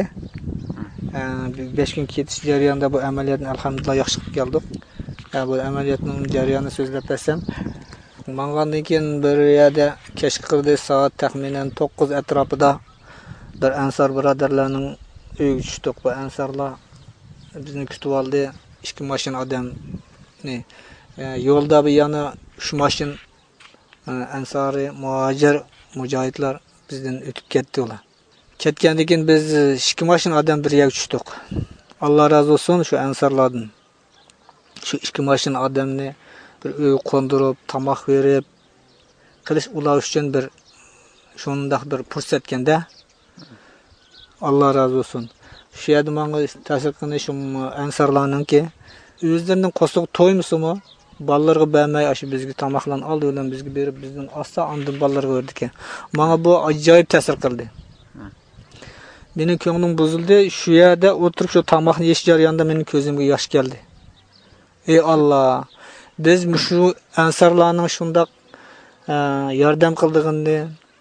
5 kun ketish jarayonida bu amaliyotni alhamdulillah yaxshi qilib keldik. Bu amaliyotning jarayonini so'zlab bersam, mangandan keyin bir yerda kechqurda soat taxminan 9 atrofida bir ansar birodarlarning uyiga tushdik. Bu ansarlar bizni kutib oldi. 2 mashin odamni yo'lda bir yana shu mashin ansari muhojir mujohidlar bizdan o'tib ketdi ular. Ketgandan keyin biz 2 mashin odam bir yerga tushdik. Alloh razı olsun shu ansarlardan. Shu 2 mashin odamni bir uy qondirib, tamoq berib qilish ular uchun bir shundoq bir fursat kanda. Alloh razı olsun. Shu yerda menga ta'sir qilgan shu ansarlarningki o'zlarining qo'shiq to'ymisimi? Ballarga bermay aşı bizga tamoqlarni oldi bilan bizga berib, bizdan asta andin ballarga berdi ekan. Menga bu ajoyib ta'sir qildi. Mening ko'nglim buzildi. Shu yerda o'tirib shu tamoqni yeyish jarayonida mening ko'zimga yosh keldi. Ey Alloh, biz shu ansarlarning shundoq yordam qildig'ini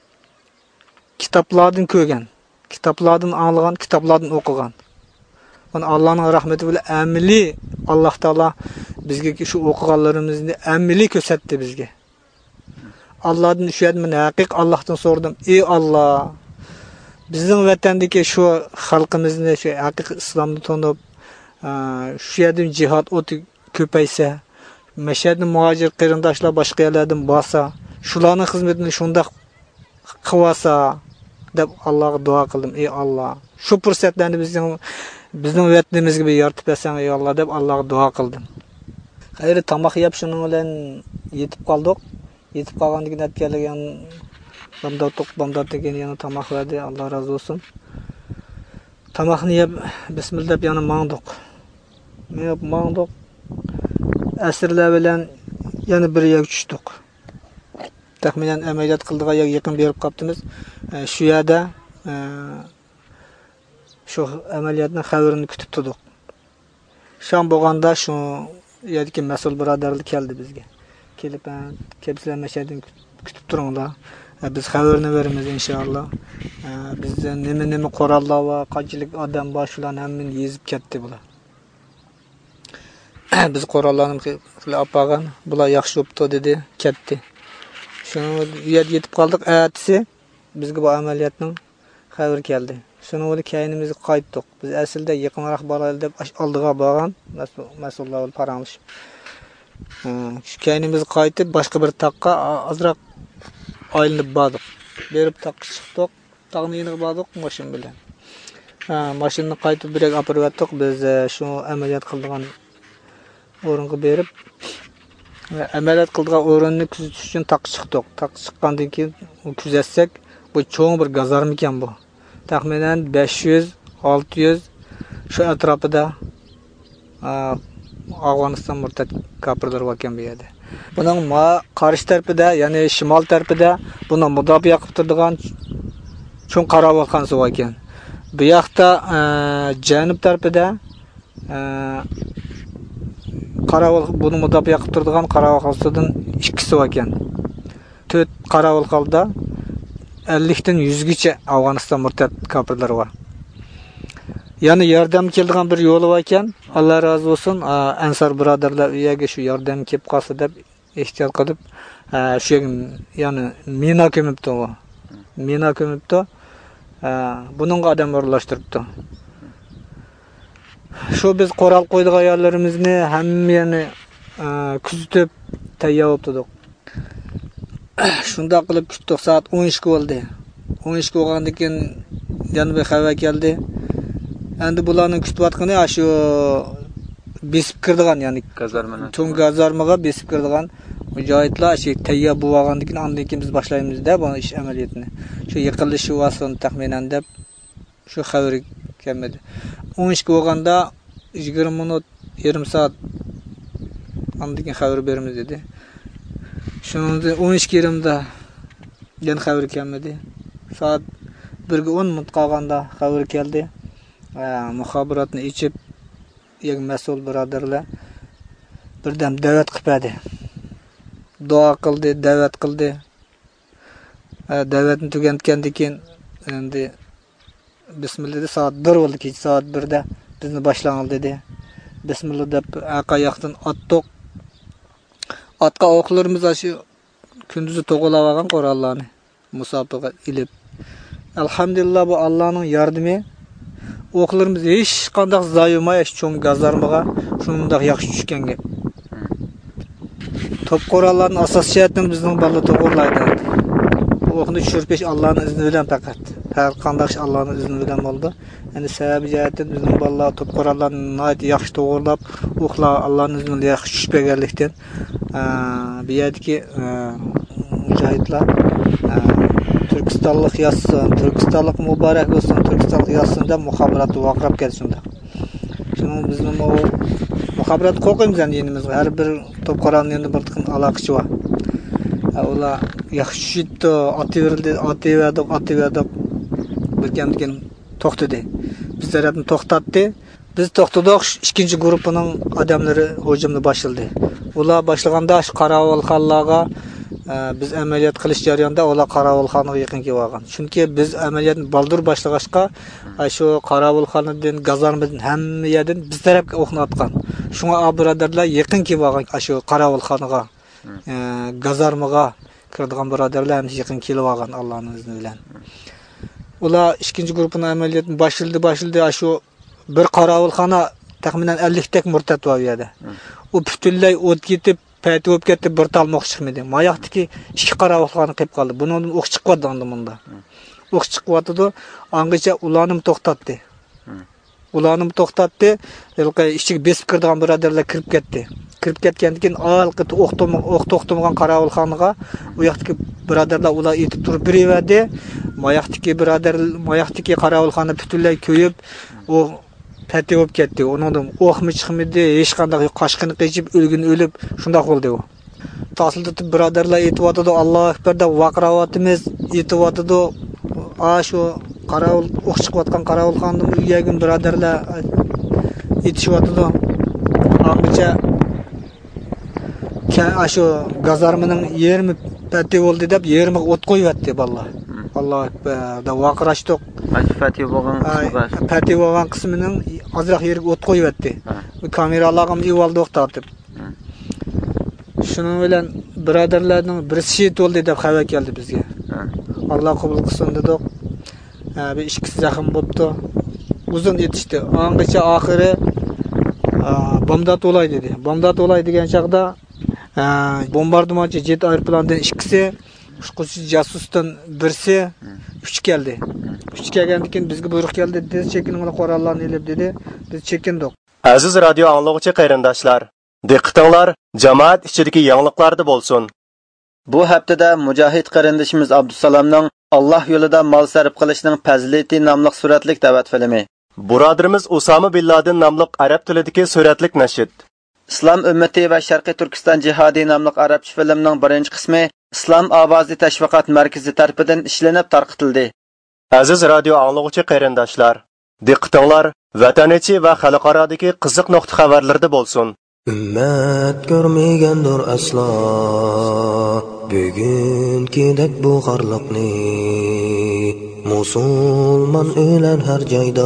kitoblardan ko'rgan, kitoblardan anglagan, kitoblardan o'qigan. Buni Allohning rahmeti bilan amili Alloh taolo bizga shu o'qiganlarimizni amili ko'rsatdi bizga. Allohdan shu yerda men haqiqiy Allohdan so'radim. Ey Alloh, bizning vatandagi shu xalqimizni shu haqiqiy islomni tonib, shu yerda jihad o'ti ko'paysa, mashhadni muhojir qarindoshlar boshqa yerlardan bo'lsa, shularning xizmatini shundoq qilsa deb Allohga duo qildim. Ey Alloh, shu fursatlarni bizning vatanimizga bir yoritib bersang ey Alloh deb Allohga duo qildim. Xayri tamoq yeb shuning bilan yetib qoldik. Yetib qolgandan keyin aytganlar Bamdod degan yana tamoq verdi. Alloh razı olsun. Tamoqni yeb bismillah deb yana mangdik. Mangdik. Asrlar bilan yana bir yerga tushdik. Taxminan amaliyot qildigan yerga yaqin berib qoptimiz. Shu yerda shu amaliyotning xabarini kutib turdik. Shom bo'lganda shu yerdagi mas'ul birodarlar keldi bizga. Kelib, "Kepsizlar mashhadni kutib turinglar. Biz xabarini beramiz inshaalloh. Bizda nima qurollar va qanchalik odam bor, shularni hammani yezib ketdi bular." Biz qurollarni qilib olgan, bular yaxshi bo'pti dedi, ketdi. Şunu yetip kaldık. Ertesi bizge bu ameliyatning xabar keldi. Şunu öyle kaynimizni qaytdik. Biz aslida yaqinroq boraylik deb oldiga borgan mas'ullar bilan paranglashib. Şu kaynimizni qaytib boshqa bir taqqa azroq aylanib bordik. Berib taqqa chiqdik. Taqning yeniga bordik mashin bilan. Mashinani qaytib birga olib o'tdik. Biz shu amaliyat qildigan o'ringa berib ameliyat qildigan o'rinni kuzatish uchun taqqa chiqdik. Taqqa chiqqandan keyin kuzatsak, bu cho'ng bir gazarm ekan bu. Taxminan 500-600 şu atrofida Afg'oniston murtad kafirlar ekan bu yerda. Buning qarshi tarafida, ya'ni shimol tarafida buni mudofiya qilib turadigan cho'ng Qaravolxonasi bor ekan. Bu yoqda janub tarafida buni mudofiya qilib turadigan Qaravolxonasidan ikkisi bor ekan. 4 Qaravolxonda 50 dan 100 gacha Afg'oniston murtad kafirlar bor. Yani yardım keldigan bir yo'li bor ekan. Alloh rozi bo'lsin. Ansar birodarlar uyaga shu yordam kelib qolsa deb ehtiyot qilib, shu yani mina ko'mibdi u. Mina ko'mibdi. Buningga odam o'rlashtiribdi. Shu biz qo'ral qo'ydigan ayollarimizni hammani kuzatib tayyor bo'ldik. Shunda qilib kutdik, soat 12 bo'ldi. 12 bo'lgandan keyin yana bir xabar keldi. Endi bularning kutayotgani shu besib kirdigan, ya'ni cho'ng gazarmaga besib kirdigan mujohidlar shu tayyor bo'lgandan keyin ondan keyin biz boshlaymiz-da bu ish amaliyotini. Shu yiqilishi vason taxminan deb shu xabar kelmadi. 12 bo'lganda 20 minut, yarım soat ondan keyin xabar beramiz dedi. Shunda 12:20da yana xabar kelmadi. Soat 1:10 minut qolganda xabar keldi. Muxobiratni ichib, mas'ul birodarlar birdan da'vat qildi. Duo qildi, da'vat qildi. Da'vatni tugatgandan keyin endi bismillah soat 1 bo'ldi, kech soat 1da bizni boshlangal dedi. Bismillah deb aqoyoqdan otdik. Atqa o'qlarimiz shu kunduzi to'g'ilab olgan qurollarni musobaqa ilib. Alhamdulillah bu Allohning yordami. O'qlarimiz hech qanday zoyimay cho'ng gazarmaga shunday yaxshi tushganga. Top qurollarning asosiy jihatini bizning balla to'g'rilaydi. Bu o'qni tushirib Allohning izni bilan faqat. Har qanday Allohning izni bilan bo'ldi. Endi sababi jihati bizning balla top qurollarni yaxshi to'g'rilab, o'qlar Allohning izni bilan yaxshi tushib berganlikdan bu yerdagi mujohidlar Türkistonlik yazsın, Türkistonlik muborak bo'lsin, Türkistonlik yazsın deb muxobiratni vaqirab keldi shunda. Shuning bizning o muxobirat qo'yamiz endi yenimizga. Har bir top qo'ralning endi bir qiyin aloqasi bor. Ular yaxshi tushdi, ativerdi. Birgamdan to'xtadi. Biz tarafni to'xtatdi. Biz to'xtadik, ikkinchi guruhining odamlari hujumni boshladi. Ular boshlaganda Qaravolxonlarga biz ameliyat qilish jarayonida ular Qaravolxonga yaqin kelib olgan. Chunki biz ameliyatni baldur boshlagachqa shu Qaravolxondan gazarmadan hamma yerdan biz tarafga o'qni atgan. Shunga birodarlar yaqin kelib olgan shu Qaravolxonga, gazarmaga kiradigan birodarlar ham yaqin kelib olgan Allohning izni bilan. Ular ikkinchi guruhning ameliyatini boshladi shu bir Qaravolxona taxminan 50 tak murtad bor edi. U butunlay o't ketib Pəti o'p ketdi, bir tal o'q chiqmadi. Moyoqdiki 2 Qaravolxona qilib qoldi. Bundan o'q chiqib qoldi bunda. O'q chiqib qoldi. Angacha ularni to'xtatdi. Ichiga besib kirdigan birodarlar kirib ketdi. Kirib ketgandan keyin orqa o'q to'xtamagan Qaravolxonaga u yoqdagi birodarlar ular yetib turib berdi. Moyoqdagi Qaravolxona butunlay ko'yib, u Pəti o'p ketdi. Ondan o'qmi chiqmadi, hech qanday qoshqini qechib o'lib shunday bo'ldi u. Tahsilda birodarlar aytibotdi, Alloh akbar deb vaqirayotimiz, aytibotdi. Shu Qaravul o'q chiqayotgan Qaravolxonning uyiga birodarlar aytishibotdi. Angacha shu gazarmaning 20 Pəti bo'ldi deb 20 o't qo'yibdi vallah. Alloh akbar deb vaqirashdik. Pəti bo'lgan qismining azroq yeriga o't qo'yibdi. Kameralarga ivoldi o'qtatib. Shuning bilan birodarlarning birisi shehid bo'ldi deb xabar keldi bizga. Alloh qabul qilsin dedik. Bir ikkisi zaxm bo'ldi. Uzun yetishdi. Angacha oxiri bombat olay dedi. Bombat olay degan chaqda bombardimonchi jet aeroplandan ikkisi, uçquchi jasusdan birisi 3 keldi. 3 kelgandan keyin bizga buyruq keldi. Tez chekininglar qurollarni elib dedi. Biz chekindik. Aziz radio anglag'uchi qarindoshlar, diqqatinglar jamoat ichidagi yangiliklarda bo'lsin. Bu haftada mujohid qarindishimiz Abdusalomning Alloh yo'lida mol sarf qilishning fazilati nomli suratlik da'vat filmi. Burodirimiz Usama bin Laden nomli arab tilidagi suratlik nashr. Islom ummati va Sharqiy Turkiston jihodi nomli arabcha filmning birinchi qismi Islom ovozi tashviqot markazi tomonidan ishlanib tarqatildi. Aziz radio anglag'uchi qarindoshlar, diqqatinglar vatan ichi va xalqarodagi qiziq nuqta xabarlarda bo'lsin. Ummat ko'rmagandir aslo bugunkidek bu g'arliqni. Musulmon o'lan har joyda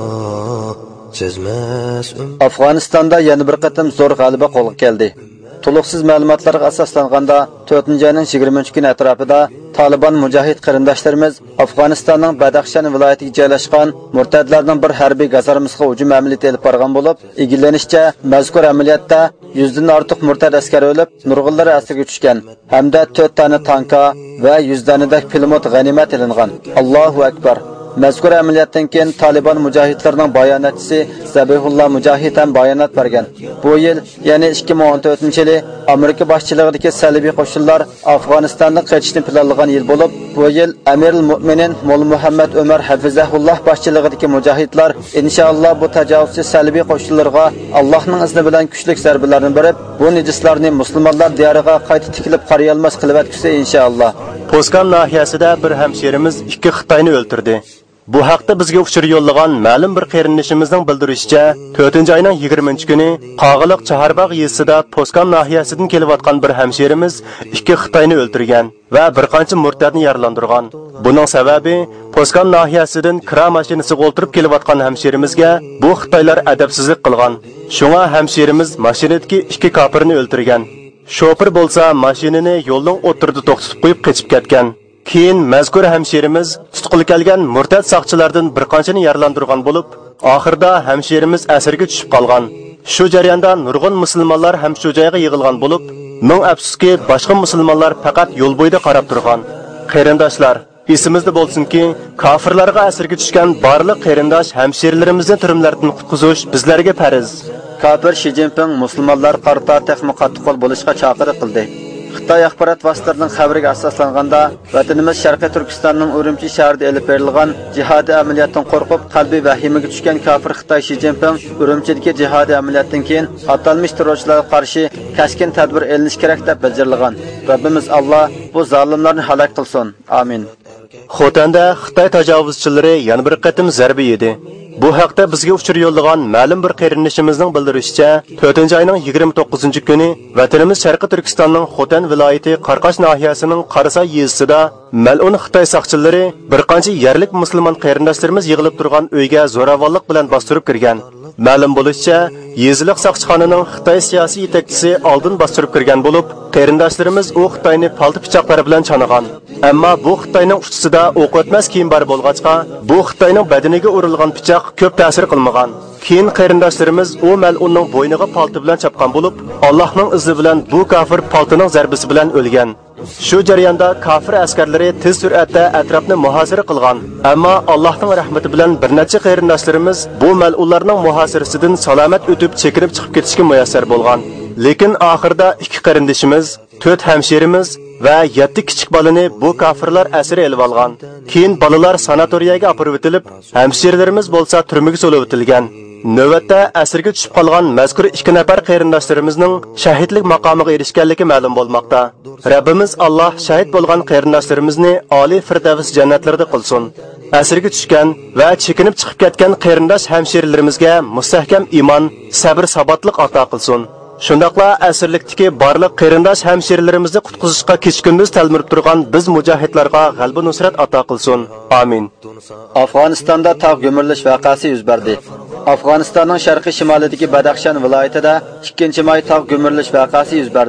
sezmas. Afg'onistonda yana bir qatam zo'r g'alaba qo'lga keldi. To'liqsiz ma'lumotlarga asoslanganda 4-oyning 20-kuni atrofida Taliban mujohid qarindoshlarimiz Afg'onistonning Badaxshan viloyatiga joylashgan murtadlarning bir harbiy gazarmasiga hujum amaliyoti olib borgan bo'lib, egillanishicha mazkur amaliyotda 100 dan ortiq murtad askar o'lib, nurg'unlar asirga tushgan hamda 4 dona tanka va 100 donadak pulemyot g'animat elingan. Allohu akbar. Mazkur amaliyotdan keyin Taliban mujohidlarining bayonotchisi Zabihullah Mujohid ham bayonot bergan. Bu yil, ya'ni 2014-yili Amerika boshchiligidagi salbiy qo'shinlar Afg'onistondan qochishni planlagan yil bo'lib, bu yil Amirul Mu'minin Mo'l Muhammad Umar Hafizahulloh boshchiligidagi mujohidlar inshaalloh bu tajovuzchi salbiy qo'shinlarga Allohning izni bilan kuchli zarbalarni berib, bu nijislarni musulmonlar diyoriga qayta tikilib qariy olmas qilib o'tkazsa inshaalloh. Poskan nahiyasida bir hamshirimiz 2 Xitoyni o'ldirdi. Bu haqda bizga uchur yo'llagan ma'lum bir qarindishimizning bildirishicha, 4-oyning 20-kuni Qog'iliq Chaharbog' yezisida Poskan nahiyasidan kelayotgan bir hamshirimiz 2 Xitoyni o'ldirgan va bir qancha murtadni yaralandirgan. Buning sababi Poskan nahiyasidan kira mashinasiga o'tirib kelayotgan hamshirimizga bu Xitoylar adabsizlik qilgan. Shunga hamshirimiz mashinadagi 2 kofirni o'ldirgan. Şoför bo'lsa mashinani yo'lning o'tirida to'xtatib qo'yib qochib ketgan. Keyin mazkur hamshirimiz tutqil kelgan murtad saqchilardan bir qanchani yaralandirgan bo'lib, oxirida hamshirimiz asirga tushib qolgan. Shu jarayonda nurg'un musulmonlar ham shu joyga yig'ilgan bo'lib, ming afsuski boshqa musulmonlar faqat yo'l bo'yida qarab turgan. Qarindoshlar, esimizda bo'lsinki, kofirlarga asirga tushgan barliq qarindosh hamshirlarimizni turmlardan qutqizish bizlarga farz. Kafir Xi Jinping musulmonlar qarta texmi qattiq qo'l bo'lishga chaqiriq qildi. Xitoy axborot vositalarining xabariga asoslanganda, vatanimiz Sharqiy Turkistonning Urumchi shahrida olib berilgan jihodiy amaliyotdan qo'rqib, qalbi vahimaga tushgan kafir Xitoy Xi Jinping Urumchidagi jihodiy amaliyotdan keyin atalmish terrorchilarga qarshi kaskin tadbir elinish kerak deb bildirilgan. Rabbimiz Alloh bu zolimlarni halok qilsin. Amin. Xotanda Xitoy tajovuzchilari yana bir qatim zarba yedi. Bu haqda bizga uchur yo'llagan ma'lum bir qarindishimizning bildirishicha, 4-oyning 29-kuni vatanimiz Sharqiy Turkistonning Xotan viloyati Qarqash nahiyasining Qarasay yezisida mal'un Xitoy saqchilari bir qancha yerlik musulmon qarindoshlarimiz yig'ilib turgan uyga zo'ravonlik bilan bostirib kirgan. Ma'lum bo'lishicha, yezilik saqchixonaning Xitoy siyosiy yetakchisi oldin bostirib kirgan bo'lib, qarindoshlarimiz u Xitoyni palti pichoqlar bilan chanagan. Ammo bu Xitoyning uchisida o'q o'tmas kiyim bor bo'lg'achqa, bu Xitoyning badaniga urilgan pichoq ko'p ta'sir qilmagan. Keyin qarindoshlarimiz u mal'unning bo'yniga palti bilan chapgan bo'lib, Allohning izni bilan bu kafir paltining zarbasi bilan o'lgan. Shu jarayonda kafir askarlari tez sur'atda atrofni muhosara qilgan. Ammo Allohning rahmati bilan bir necha qarindoshlarimiz bu mal'unlarning muhosarasidan salomat o'tib chekinib chiqib ketishga muyassar bo'lgan. Lekin oxirida 2 qarindishimiz, 4 hamshirimiz va 7 kichik bolani bu kafirlar asir elib olgan. Keyin bolalar sanatoriyaga olib o'tilib, hamshirlarimiz bo'lsa turmaga solib o'tilgan. Navbatda asirga tushib qolgan mazkur 2 nafar qarindoshlarimizning shahidlik maqomiga erishganligi ma'lum bo'lmoqda. Rabbimiz Alloh shahid bo'lgan qarindoshlarimizni oliy firdavs jannatlarida qilsin. Asirga tushgan va chekinib chiqib ketgan qarindosh hamshirlarimizga mustahkam iymon, sabr, sabotlik ato qilsin. Shundaqla asirlikdagi barliq qarindosh hamshirlarimizni qutqizishga kechkunduz talmirib turgan biz mujohidlarga g'alaba nusrat ato qilsin. Amin. Afg'onistonda tog' go'mirlish voqeasi yuz berdi. Afg'onistonning sharqiy shimolidagi Badaxshan viloyatida 2-may tog' go'mirlish voqeasi yuz berdi.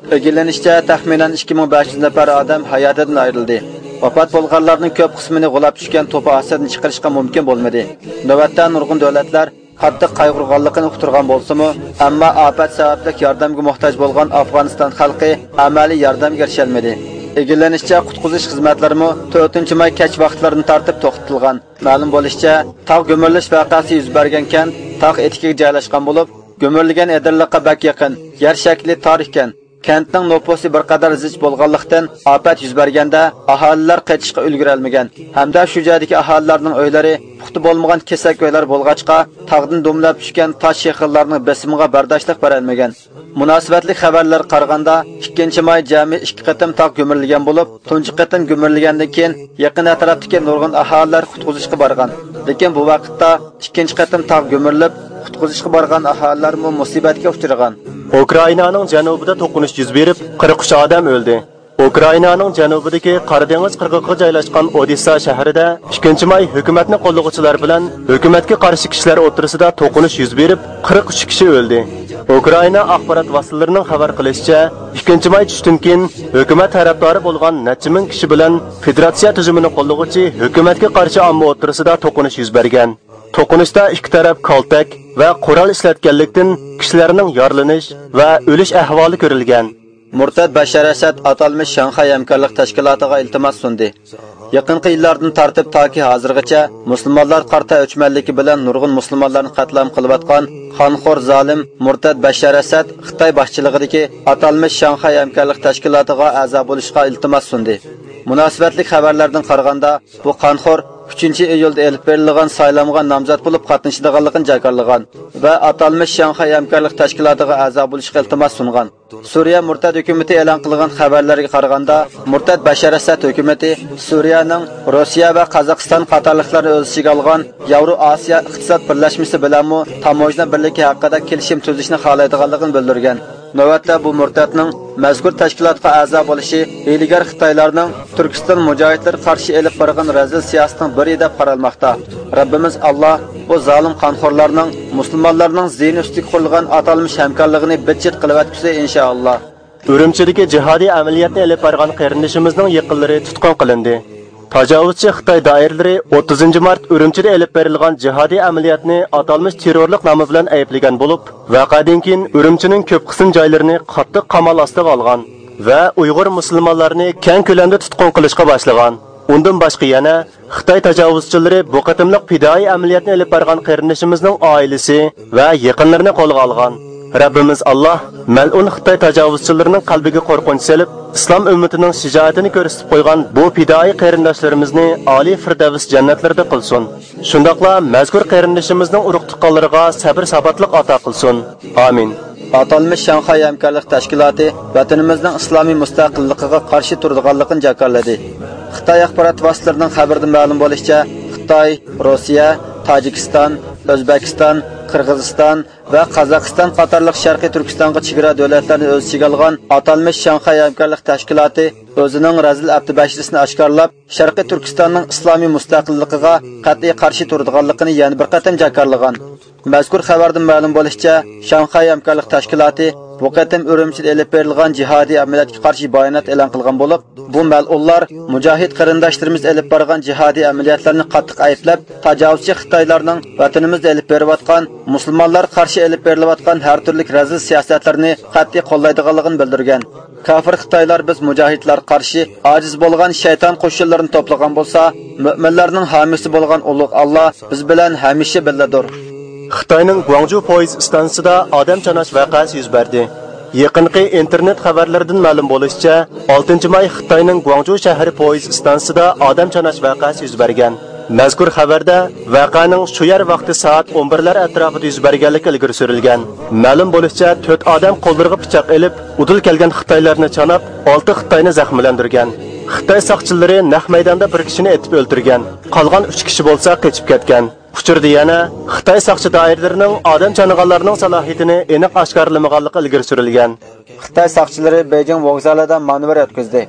O'rganishcha taxminan 2500 nafar odam hayotidan ayrildi. Vafot bo'lganlarning ko'p qismini g'ulab tushgan to'pa ostidan chiqarishga mumkin bo'lmadi. Navbatda nurg'un davlatlar qattiq qayg'urganligini uqtirgan bo'lsa-mu, ammo ofat sababli yordamga muhtoj bo'lgan Afg'oniston xalqi amaliy yordamga erisholmadi. Egillanishicha qutqizish xizmatlarimi 4-may kech vaqtlarini tartib to'xtatilgan. Ma'lum bo'lishicha, tog' go'mirlish voqeasi yuz bergan kent tog' etigiga joylashgan bo'lib, go'mirilgan edirliqqa bak yaqin, yer shakli tor ekan. Kentning nopusi bir qadar zich bo'lganlikdan ofat yuz berganda aholilar qaytishga ulgura olmagan. Hamda shu joydagi aholilarning uylari puxta bo'lmagan kesak uylar bo'lg'achqa tog'dan domlab tushgan tosh shehirlarning besimiga bardoshlik bera olmagan. Munosabatli xabarlar qaraganda 2-may jami 2 qatim tog' go'mirilgan bo'lib, 3-qatim go'mirilgandan keyin yaqin atrofdagi nurg'un aholilar qutqizishga borgan. Lekin bu vaqtda 2-qatim tog' go'mirilib, qutqizishga borgan aholilar musibatga uchragan. Ukrainaning janubida to'qinish yuz berib, 43 odam o'ldi. Ukrainaning janubidagi Qora dengiz qirg'og'iga joylashgan Odessa shahrida 2-may hukumatni qo'llovchilar bilan hukumatga qarshi kishilar o'rtasida to'qinish yuz berib, 43 kishi o'ldi. Ukraina axborot vositalarining xabar qilishicha, 2-may tushdan keyin hukumat tarafdori bo'lgan necha ming kishi bilan federatsiya tuzumini qo'llovchi hukumatga qarshi omma o'rtasida to'qinish yuz bergan. To'qinishda ikki taraf kaltak va qurol ishlatganlikdan kishilarning yorlanish va o'lish ahvoli ko'rilgan. Murtad Bashar Asad atalmış Shanxay hamkorlik tashkilotiga iltimos sundi. Yaqinqi yillardan tartib toki hozirgacha musulmonlar qarta o'chmanligi bilan nurg'un musulmonlarni qatlam qilayotgan xonxo'r zolim Murtad Bashar Asad Xitoy boshchiligidagi atalmış Shanxay hamkorlik tashkilotiga a'zo bo'lishga iltimos sundi. Munosabatli xabarlardan qaraganda bu xonxo'r 3-iyulda elib berilgan saylamga nomzod bo'lib qatnashadiganligini jakarlagan va atalmış Shanxay hamkorlik tashkilotiga a'zo bo'lishga iltimos sungan. Suriya murtad hukumatı e'lon qilgan xabarlarga qaraganda, Murtad Bashar Asad hukumatı Suriyaning Rossiya va Qozog'iston qatorliqlarni o'z ichiga olgan Yevro-Osiyo iqtisod birlashmasi bilan tamojna birligi haqida kelishim tuzishni xohlaydiganligini bildirgan. Navbatda bu murtadning mazkur tashkilotga a'zo bo'lishi ilgar Xitoylarning Turkiston mujohidlari qarshi elib borgan razil siyosatining biri deb qaralmoqda. Rabbimiz Alloh bu zolim qonxo'rlarning musulmonlarning ziyni ustiga qurilgan atalmış hamkorligini bitchit qilib o'tkazsa inshaalloh. Urumchidagi jihodiy amaliyotni elib borgan qarindishimizning yaqinlari tutqun qilindi. Tajovuzchi Xitoy doiralari 30 mart Urumchida elib berilgan jihodiy amaliyotni atalmış terrorlik nomi bilan ayblagan bo'lib, voqeadan keyin Urumchining ko'p qism joylarini qattiq qamal ostiga olgan va Uyg'ur musulmonlarini keng ko'lamda tutqun qilishga boshlagan. Undan boshqa yana Xitoy tajovuzchilari bu qatimliq fidoi amaliyotni elib borgan qarindishimizning oilasi va yaqinlarini qo'lga olgan. Rabbimiz Alloh mal'un Xitoy tajovuzchilarining qalbiga qo'rqinch selib, islom ummatining shijoatini ko'rsatib qo'ygan bu fidoi qarindoshlarimizni oliy firdavs jannatlarida qilsin. Shundaqla mazkur qarindishimizning urug' tuqqanlariga sabr-sabatlik ato qilsin. Amin. Atalmış Shanxay hamkorlik tashkiloti vatanimizning islomiy mustaqilligiga qarshi turadiganligini jakarladi. Xitoy axborot vositalarining xabarida ma'lum bo'lishicha, Xitoy, Rossiya, Tojikiston, O'zbekiston, Qirg'iziston va Qozog'iston qatorliq Sharqiy Turkistonga chegara davlatlarni o'z ichiga olgan atalmış Shanxay hamkorlik tashkiloti o'zining razil abtibashrisini oshkorlab, Sharqiy Turkistonning islomiy mustaqilligiga qat'iy qarshi turadiganligini yana bir qatam jakarlagan. Mazkur xabardan ma'lum bo'lishicha, Shanxay hamkorlik tashkiloti bu qatim Urumchida elib berilgan jihodiy amaliyotga qarshi bayonot e'lon qilgan bo'lib, bu mal'unlar mujohid qarindoshlarimiz elib borgan jihodiy amaliyotlarni qattiq ayblab, tajovuzchi Xitoylarning vatanimizda elib berayotgan musulmonlar qarshi elib berilayotgan har turli razil siyosatlarni qat'iy qo'llaydiganligini bildirgan. Kafir Xitoylar biz mujohidlar qarshi ojiz bo'lgan shayton qo'shinlarini to'plagan bo'lsa, mu'minlarning homiysi bo'lgan ulug' Alloh biz bilan hamisha billadir. Xitoyning Guangzhou poyezd stansiyasida odam chanash voqeasi yuz berdi. Yaqinqi internet xabarlaridan ma'lum bo'lishicha, 6-may Xitoyning Guangzhou shahri poyezd stansiyasida odam chanash voqeasi yuz bergan. Mazkur xabarda voqeaning shu yer vaqti soat 11lar atrofida yuz berganligi ilgari surilgan. Ma'lum bo'lishicha, 4 odam qo'llariga pichoq elib, udul kelgan Xitoylarni chanab, 6 Xitoyni zaxmlantirgan. Xitoy soqchilari naq maydonda bir kishini etib o'ldirgan. Qolgan 3 kishi bo'lsa qochib ketgan. Uchurda yana Xitoy soqchi doiralarining odam chaniganlarning salohiyatini aniq oshkorlamaganligi ilgari surilgan. Xitoy soqchilari Beijing vokzalida manevr o'tkazdi.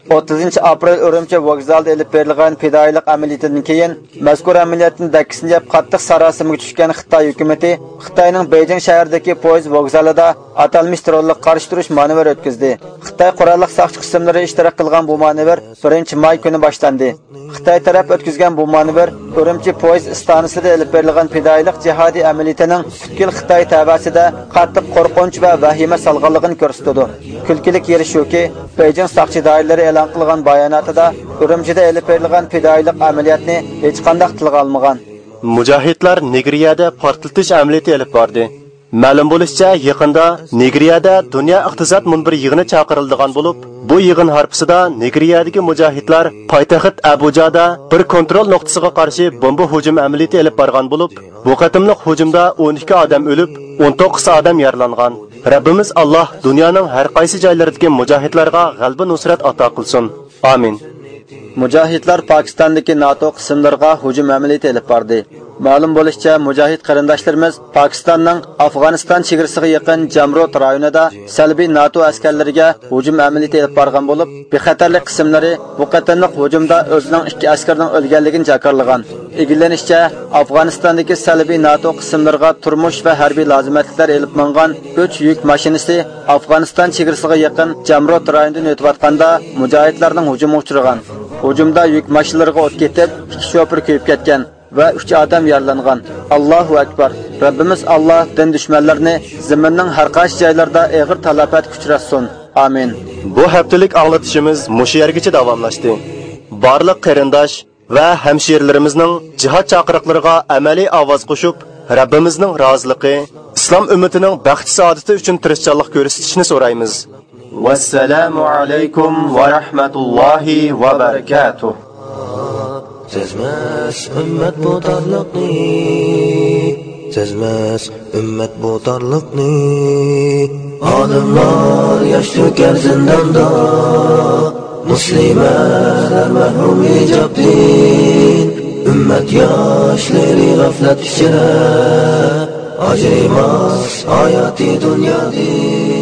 30 aprel Urumchi vokzalida elib berilgan fidoyilik amaliyatidan keyin mazkur amaliyotni dakkisinjab qattiq sarosimaga tushgan Xitoy hukumatı Xitoyning Beijing shahridagi poyezd vokzalida atalmish terrorlik qarshi turish manevri o'tkazdi. Xitoy qurolli soqchi qismlari ishtirok qilgan bu manevr 1-may kuni boshlandi. Xitoy taraf o'tkazgan bu manevr Urumchi poyezd stansiyasida elib berilgan fidoyilik jihodiy amaliyatining butkul Xitoy tabasida qattiq qo'rqinch va vahima solganligini ko'rsatdi. Kulkilik yeri shuki, Beijing soqchi doiralari e'lon qilgan bayonotida Urumchida elib berilgan fidoyilik amaliyotini hech qanday tilga olmagan. Mujohidlar Nigeriyada portlatish amaliyoti olib bordi. Ma'lum bo'lishicha, yaqinda Nigeriyada dunyo iqtisod munbiri yig'ini chaqirilgan bo'lib, bu yig'in harfisida Nigeriyadagi mujohidlar poytaxt Abujada bir kontrol nuqtasiga qarshi bomba hujum amaliyoti olib borgan bo'lib, bu qatimliq hujumda 12 odam o'lib, 19 odam yaralangan. Rabbimiz Alloh dunyoning har qaysi joylaridagi mujohidlarga g'alaba nusrat ato qilsin. Amin. Mujohidlar Pokistondagi NATO qismlariga hujum amaliyoti olib bordi. Ma'lum bo'lishicha, mujohid qarindoshlarimiz Pokistonning Afg'oniston chegarasiga yaqin Jamrot rayonida salbiy NATO askarlariga hujum amaliyoti olib borgan bo'lib, bexatarlik qismlari bu qatorliq hujumda o'zining 2 askarining o'lganligini jakarlagan. Egillanishicha, Afg'onistondagi salbiy NATO qismlariga turmush va harbiy lozimatliklar olib mingan 3 yuk mashinasi Afg'oniston chegarasiga yaqin Jamrot rayonidan o'tayotganda mujohidlarning hujumiga uchragan. Hujumda yuk mashinalariga o't ketib, 2 shofir kuyib ketgan va 3 odam yaralangan. Allohu akbar. Rabbimiz Alloh din dushmanlarini zaminning har qaysi joylarida og'ir talafot uchratsin. Amin. Bu haftalik anglatishimiz mushu yergacha davomlashdi. Barliq qarindosh va hamshirlarimizning jihad chaqiriqlariga amaliy ovoz qo'shib, Rabbimizning roziligi, islom ummatining baxt saodati uchun tirishchanlik ko'rsatishni so'raymiz. Vassalamu alaykum va rahmatullohi va barakatuh. Sezmez ümmet bu darlıkni, sezmez ümmet bu darlıkni. Adımlar yaş döker zindanda, muslimeler mehrum hicabdin. Ümmet yaşları gaflet içine, acımaz hayati dünyadin.